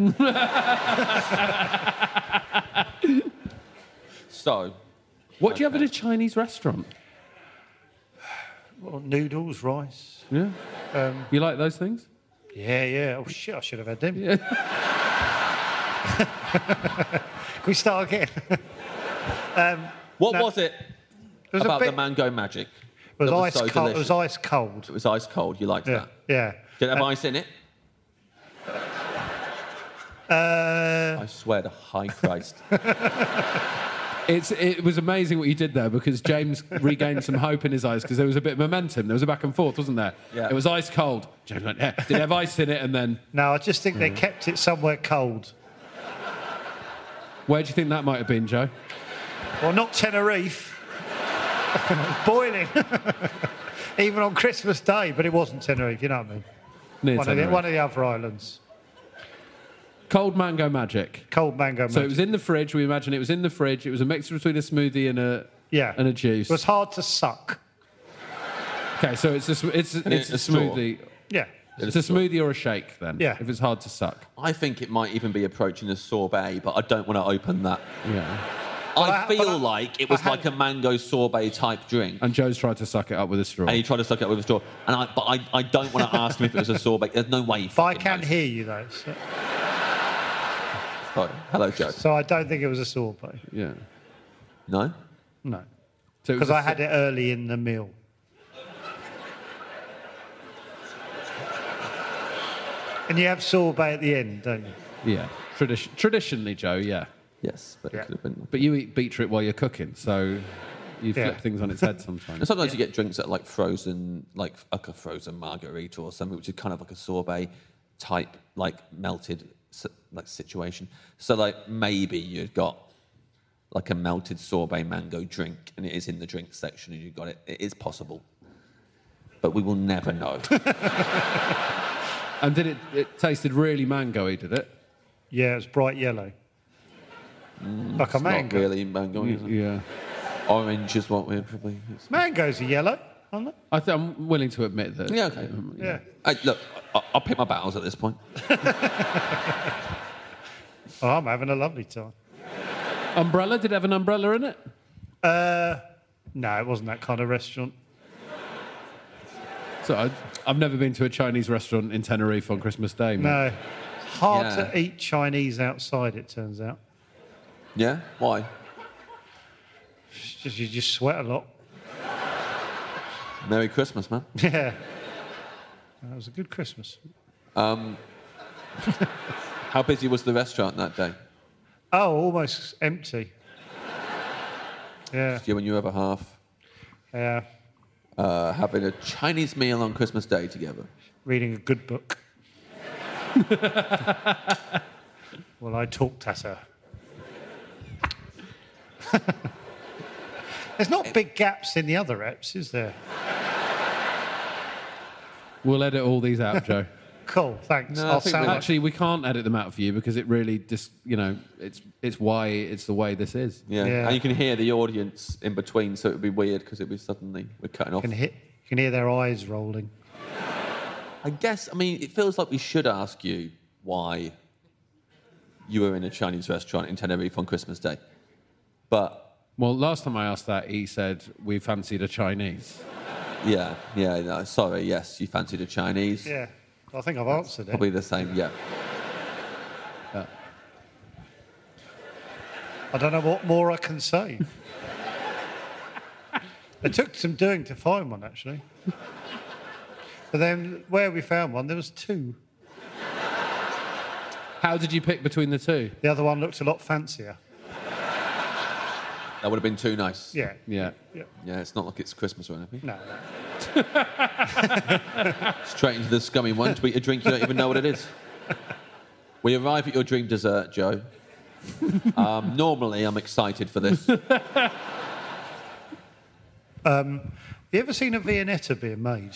So, What do you have at a Chinese restaurant? Well, noodles, rice. Yeah. Um, You like those things? yeah, yeah. Oh, shit, I should have had them. Yeah. Can we start again? um, what No. was it, it was about a the bit, mango magic? It was that ice so cold. It delicious? was ice cold. It was ice cold. You liked Yeah, that? yeah. Did it have Uh, ice in it? Uh, I swear to high Christ. It's, it was amazing what you did there because James regained some hope in his eyes because there was a bit of momentum. There was a back and forth, wasn't there? Yeah. It was ice cold. James went, yeah. Did it have ice in it? And then... No, I just think they kept it somewhere cold. Where do you think that might have been, Joe? Well, not Tenerife. Boiling. Even on Christmas Day, but it wasn't Tenerife, you know what I mean? Near One of, the, Tenerife. one of the other islands. Cold mango magic. Cold mango magic. So it was in the fridge. We imagine it was in the fridge. It was a mixture between a smoothie and a yeah. and a juice. It was hard to suck. Okay, so it's a sm- it's a, it's a, a smoothie. Yeah. It's a smoothie or a shake then. Yeah. If it's hard to suck. I think it might even be approaching a sorbet, but I don't want to open that. Yeah. I, I- feel but I- like it was I had- like a mango sorbet type drink. And Joe's tried to suck it up with a straw. And he tried to suck it up with a straw. And I, but I, I don't want to ask him if it was a sorbet. There's no way. he But I fucking can knows. hear you, though. So, Sorry. Hello, Joe. so I don't think it was a sorbet. Yeah. No? No. So it was Because a I so- had it early in the meal. And you have sorbet at the end, don't you? Yeah. Tradi- traditionally, Joe, yeah. Yes, but Yeah. it could have been. But you eat beetroot while you're cooking, so you flip Yeah. things on its head sometimes. And sometimes you get drinks that are like frozen, like, like a frozen margarita or something, which is kind of like a sorbet type, like melted si- like situation. So like maybe you've got like a melted sorbet mango drink, and it is in the drink section, and you've got it. It is possible, but we will never know. And did it? It tasted really mango-y, did it? Yeah, it was bright yellow. like a It's mango. not really mango. Is it? Yeah. Orange is what we're probably. Mangoes are yellow, aren't they? I th- I'm willing to admit that. Yeah, okay. Yeah. Hey, look, I- I'll pick my battles at this point. Oh, I'm having a lovely time. Umbrella? Did it have an umbrella in it? Uh, no, it wasn't that kind of restaurant. So I, I've never been to a Chinese restaurant in Tenerife on Christmas Day. mate. No. Hard Yeah. to eat Chinese outside, it turns out. Yeah? Why? It's just, you just sweat a lot. Merry Christmas, man. Yeah. That was a good Christmas. How busy was the restaurant that day? Oh, almost empty. Yeah, You and your other half yeah. uh, having a Chinese meal on Christmas Day together. Reading a good book. Well, I talked at her. There's not big gaps in the other reps, is there? We'll edit all these out, Joe. Cool, thanks. No, I I'll think sound we- like... Actually, we can't edit them out for you because it really just, you know, it's it's why it's the way this is. Yeah. Yeah. And you can hear the audience in between, so it would be weird because it would be suddenly we're cutting off. You can, hit, you can hear their eyes rolling. I guess, I mean, it feels like we should ask you why you were in a Chinese restaurant in Tenerife on Christmas Day. But, Well, last time I asked that, he said we fancied a Chinese. yeah, yeah, no, sorry, yes, you fancied a Chinese. Yeah, I think I've answered it. Probably the same, yeah. I don't know what more I can say. It took some doing to find one, actually. But then where we found one, there was two. How did you pick between the two? The other one looked a lot fancier. That would have been too nice. Yeah. Yeah. Yeah, it's not like it's Christmas or anything. No. Straight into the scummy one, tweet a drink you don't even know what it is. We arrive at your dream dessert, Joe. Um, normally, I'm excited for this. Have you ever seen a Viennetta being made?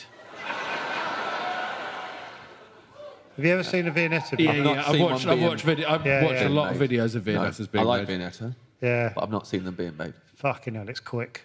Have you ever seen a Viennetta being Yeah, made? not yeah. I've seen watched, one I've being- watched, video, I've Yeah, watched yeah. a lot of Made. videos of No, Viennettas being I like made. Viennetta, Yeah. but I've not seen them being made. Fucking hell, it's quick.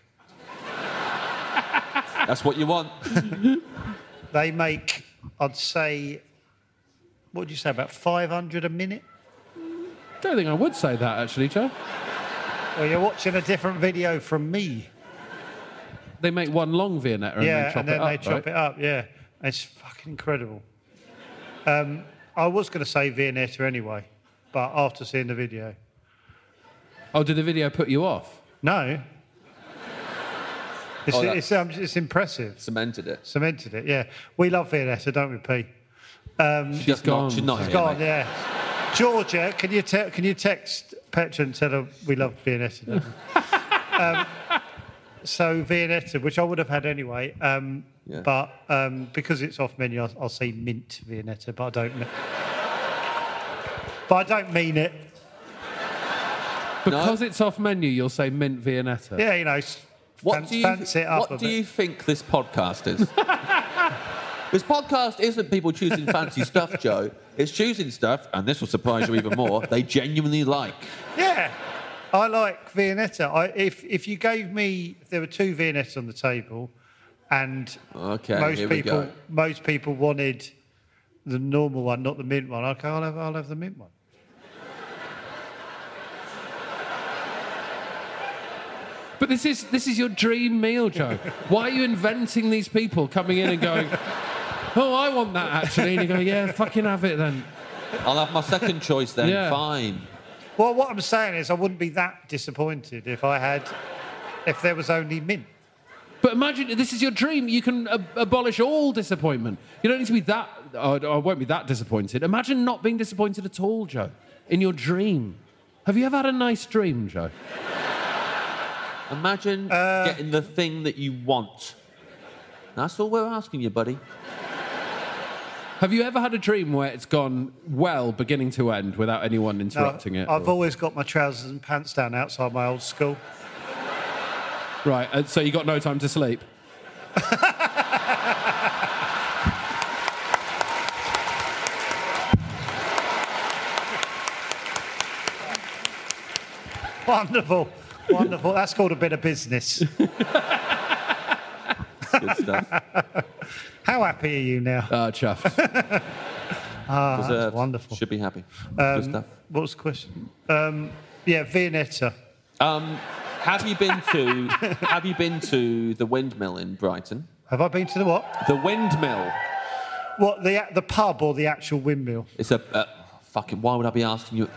That's what you want. They make, I'd say, what would you say, about five hundred a minute? Don't think I would say that, actually, Joe. Well, you're watching a different video from me. They make one long Viennetta and yeah, then chop and then it up, they chop right? it up, yeah. It's fucking incredible. Um, I was going to say Viennetta anyway, but after seeing the video. Oh, did the video put you off? No. It's, Oh, that- it's, um, it's impressive. Cemented it. Cemented it, yeah. We love Viennetta, don't we, P? She's gone. Not, she's not It's here, gone, mate. yeah. Georgia, can you te- can you text Petra and tell her we love Viennetta? don't we? um, so Viennetta, which I would have had anyway, um, Yeah. but um, because it's off menu, I'll, I'll say mint Viennetta, but I don't. Me- but I don't mean it. Because it's off menu, you'll say mint Viennetta. Yeah, you know, s- What fan- do you, fancy it up what a do bit. you think this podcast is? This podcast isn't people choosing fancy stuff, Joe. It's choosing stuff, and this will surprise you even more, they genuinely like. Yeah, I like Viennetta. I, if if you gave me, if there were two Viennettas on the table, and Okay, most here we people go. most people wanted the normal one, not the mint one. Okay, I'll have I'll have the mint one. But this is this is your dream meal, Joe. Why are you inventing these people coming in and going, oh, I want that actually, and you go, yeah, fucking have it then. I'll have my second choice then, Yeah. fine. Well, what I'm saying is, I wouldn't be that disappointed if I had, if there was only mint. But imagine this is your dream. You can ab- abolish all disappointment. You don't need to be that. Oh, I won't be that disappointed. Imagine not being disappointed at all, Joe. In your dream. Have you ever had a nice dream, Joe? Imagine getting the thing that you want. That's all we're asking you, buddy. Have you ever had a dream where it's gone well, beginning to end, without anyone No, interrupting it? I've or- always got my trousers and pants down outside my old school. Right, and so you got no time to sleep? Wonderful, wonderful. That's called a bit of business. Good stuff. How happy are you now? Ah, chuffed. Ah, that's Deserved. wonderful. Should be happy. Good stuff. What was the question? Um, yeah, Viennetta. Um, have you been to Have you been to the windmill in Brighton? Have I been to the what? The windmill. What, the the pub or the actual windmill? It's a uh, fucking. Why would I be asking you?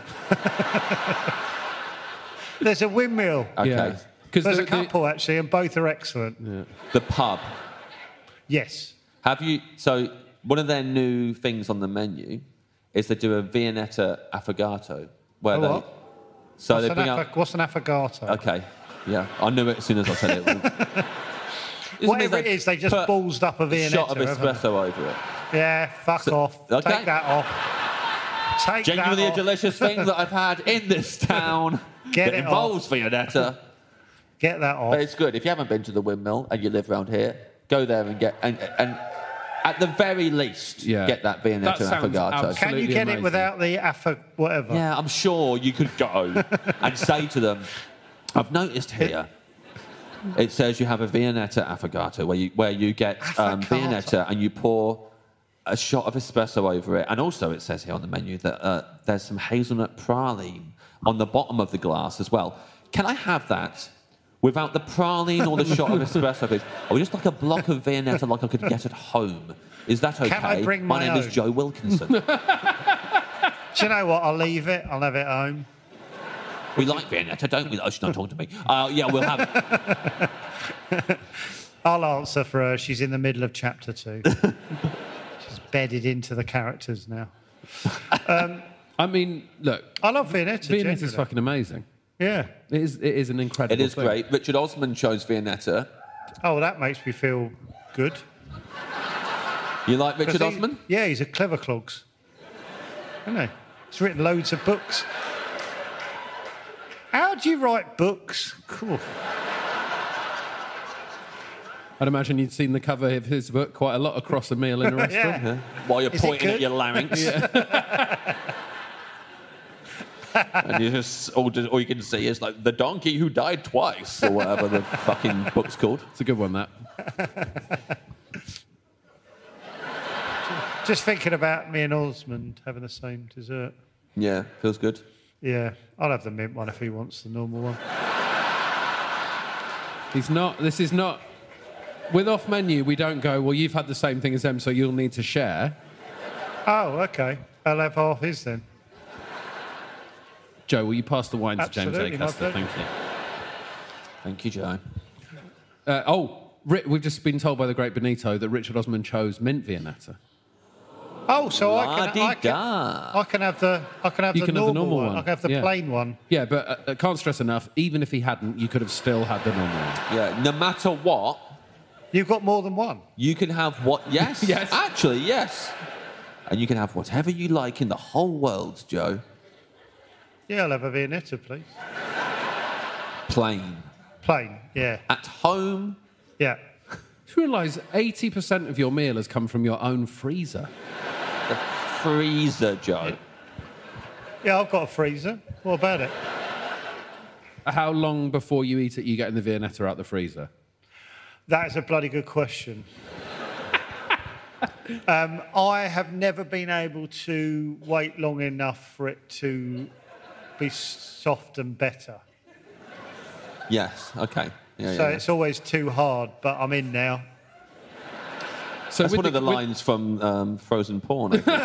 There's a windmill. Okay. Yeah. There's the- a the- couple, actually, and both are excellent. The pub. Yes. Have you? So one of their new things on the menu is they do a Viennetta affogato, where A they. what? So What's they an, bring affa- out. what's an affogato? Okay. Yeah, I knew it as soon as I said it. It Whatever means it is, they just put ballsed up a a Viennetta. shot of haven't they? espresso over it. Yeah, fuck So- off. okay. Take that off. Take Genuinely that a off. delicious thing that I've had in this town Get that it involves Viennetta. Get that off. But it's good. If you haven't been to the windmill and you live around here, go there and get and, and at the very least Yeah. get that Viennetta That sounds affogato. absolutely Can you get amazing. it without the affa whatever? Yeah, I'm sure you could go and say to them, I've noticed here it says you have a Viennetta affogato where you where you get um, Affogato. Viennetta and you pour a shot of espresso over it. And also it says here on the menu that uh, there's some hazelnut praline on the bottom of the glass as well. Can I have that without the praline or the shot of espresso, please? Or just like a block of Viennetta like I could get at home? Is that okay? Can I bring my name is own? Joe Wilkinson. Do you know what? I'll leave it. I'll have it at home. We like Viennetta, don't we? Oh, she's not talking to me. Uh, yeah, we'll have it. I'll answer for her. She's in the middle of chapter two. She's bedded into the characters now. I mean, look, I love Viennetta. Viennetta's generally. fucking amazing. Yeah. It is, it is an incredible It is thing. great. Richard Osman chose Viennetta. Oh, that makes me feel good. You like 'Cause Richard he- Osman? Yeah, he's a clever clogs. Isn't he? He's written loads of books. How do you write books? Cool. I'd imagine you'd seen the cover of his book quite a lot across a meal in a restaurant. Yeah. While you're Is it pointing at good? your larynx. And you just all, all you can see is like the donkey who died twice, or whatever the fucking book's called. It's a good one, that. Just thinking about me and Osmond having the same dessert. Yeah, feels good. Yeah, I'll have the mint one if he wants the normal one. He's not. This is not. With off menu, we don't go, well, you've had the same thing as them, so you'll need to share. Oh, okay. I'll have half his then. Joe, will you pass the wine to James Absolutely, my Acaster? pleasure. Thank you. Thank you, Joe. Uh, oh, Ri- we've just been told by the great Benito that Richard Osman chose mint Viennetta. Oh, so I can, I can, La-di-da. I can have the, I can have, You the, can have normal the normal one. one. I can have the Yeah. plain one. Yeah, but uh, I can't stress enough, even if he hadn't, you could have still had the normal one. Yeah, no matter what, You've got more than one. you can have what... Yes. Yes. Actually, yes. And you can have whatever you like in the whole world, Joe. Yeah, I'll have a Viennetta, please. Plain. Plain, yeah. At home, Yeah. Do you realise eighty percent of your meal has come from your own freezer? the freezer, Joe. Yeah, I've got a freezer. What about it? How long before you eat it you get in the Viennetta out the freezer? That is a bloody good question. um, I have never been able to wait long enough for it to be soft and better. Yes, okay. Yeah, so yeah, it's always too hard, but I'm in now. So That's with one of the with- lines from um, Frozen Porn, I think.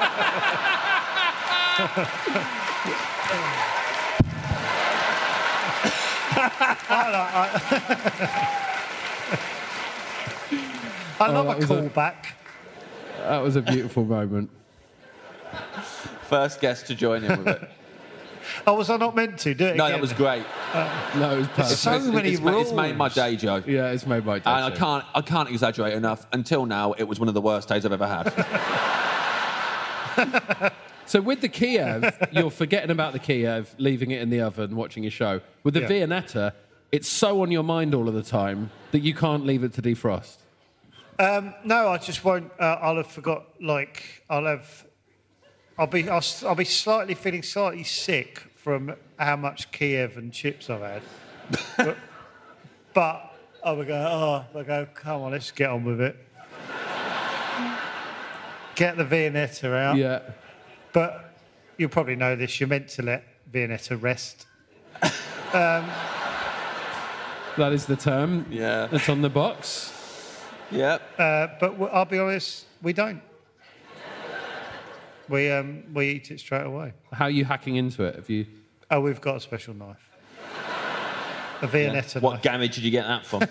I love Oh, a that was a- callback. That was a beautiful moment. First guest to join in with it. Oh, was I not meant to do it No, again? that was great. No, it was perfect. So It's- many it's, ma- it's made my rules. day, Joe. Yeah, it's made my day. And I too. can't, I can't exaggerate enough. Until now, it was one of the worst days I've ever had. So with the Kiev, you're forgetting about the Kiev, leaving it in the oven, watching your show. With the Yeah. Viennetta, it's so on your mind all of the time that you can't leave it to defrost. Um, no, I just won't. Uh, I'll have forgot. Like I'll have. I'll be. I'll, s- I'll be slightly feeling slightly sick from how much Kiev and chips I've had. but, but I would go. Oh, I go. Come on, let's get on with it. Get the Viennetta out. Yeah. But you'll probably know this. You're meant to let Viennetta rest. That is the term. Yeah. That's on the box. Yep. Uh, but w- I'll be honest, we don't. We um we eat it straight away. How are you hacking into it? Have you? Oh, we've got a special knife. A Viennetta What knife. garage did you get that from?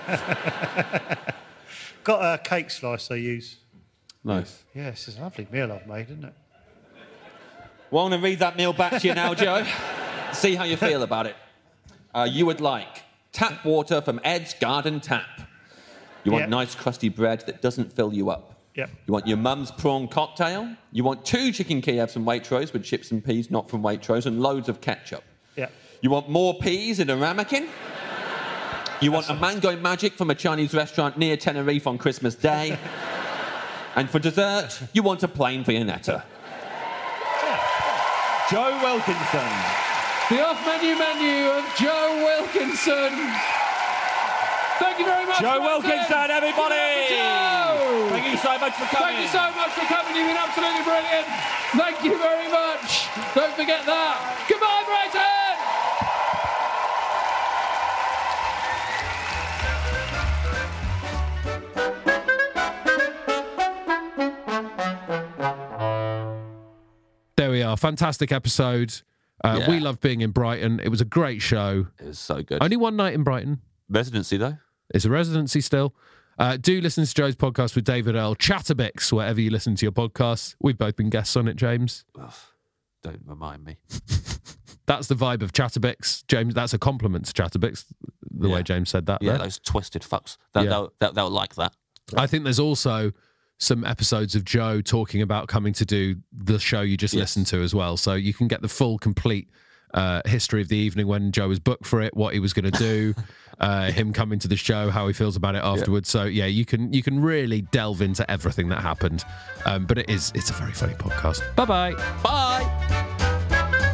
Got a cake slice I use. Nice. Yeah, this is a lovely meal I've made, isn't it? Well, I'm going to read that meal back to you now, Joe. See how you feel about it. Uh, you would like tap water from Ed's Garden Tap. You want Yep. nice crusty bread that doesn't fill you up. Yep. You want your mum's prawn cocktail. You want two chicken Kievs from Waitrose with chips and peas not from Waitrose and loads of ketchup. Yeah. You want more peas in a ramekin. You want a mango magic from a Chinese restaurant near Tenerife on Christmas Day. And for dessert, you want a plain Viennetta. Joe Wilkinson. The off-menu menu of Joe Wilkinson. Thank you very much. Joe Martin. Wilkinson, everybody! Give it up for Joe. Thank you so much for coming. Thank you so much for coming. You've been absolutely brilliant. Thank you very much. Don't forget that. Goodbye, Brighton. There we are. Fantastic episode. Uh, Yeah. We love being in Brighton. It was a great show. It was so good. Only one night in Brighton. Residency, though. It's a residency still. Uh, do listen to Joe's podcast with David Earl, Chatterbix, wherever you listen to your podcasts. We've both been guests on it, James. Ugh, don't remind me. That's the vibe of Chatterbix. James, that's a compliment to Chatterbix, the Yeah. way James said that. Yeah, there. those twisted fucks. They'll, Yeah. they'll, they'll, they'll like that. I think there's also some episodes of Joe talking about coming to do the show you just Yes. listened to as well. So you can get the full, complete uh, history of the evening when Joe was booked for it, what he was going to do, uh, him coming to the show, how he feels about it afterwards. So yeah, you can you can really delve into everything that happened. Um, but it is it's a very funny podcast. Bye bye. Bye.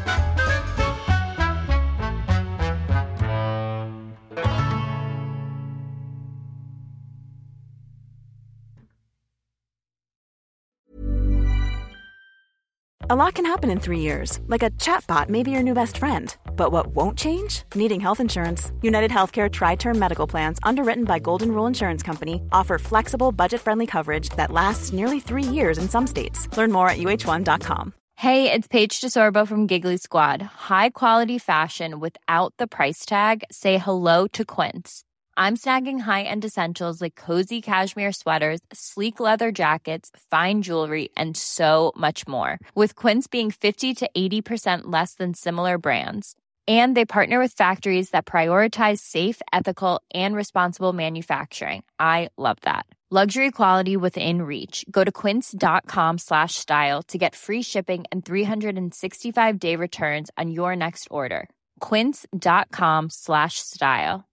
A lot can happen in three years, like a chatbot may be your new best friend. But what won't change? Needing health insurance. United Healthcare Tri-Term Medical Plans, underwritten by Golden Rule Insurance Company, offer flexible, budget-friendly coverage that lasts nearly three years in some states. Learn more at U H one dot com. Hey, it's Paige DeSorbo from Giggly Squad. High quality fashion without the price tag. Say hello to Quince. I'm snagging high-end essentials like cozy cashmere sweaters, sleek leather jackets, fine jewelry, and so much more. With Quince being fifty to eighty percent less than similar brands. And they partner with factories that prioritize safe, ethical, and responsible manufacturing. I love that. Luxury quality within reach. Go to quince.com slash style to get free shipping and three sixty-five day returns on your next order. Quince.com slash style.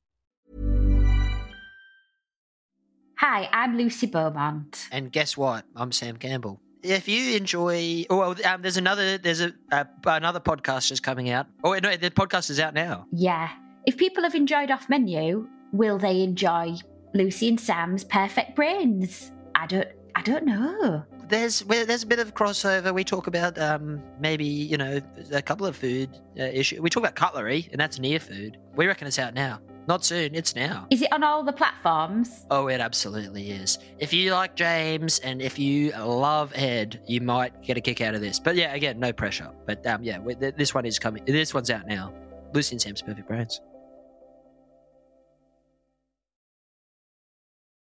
Hi, I'm Lucy Beaumont. And guess what? I'm Sam Campbell. If you enjoy, oh, well, um, there's another, there's a uh, another podcast just coming out. Oh, no, the podcast is out now. Yeah. If people have enjoyed Off Menu, will they enjoy Lucy and Sam's Perfect Brains? I don't, I don't know. There's, well, there's a bit of crossover. We talk about um, maybe, you know, a couple of food uh, issues. We talk about cutlery, and that's near food. We reckon it's out now. Not soon, it's now. Is it on all the platforms? Oh, it absolutely is. If you like James and if you love Ed, you might get a kick out of this. But yeah, again, no pressure. But um, yeah, this one is coming. This one's out now. Lucy and Sam's Perfect Brains.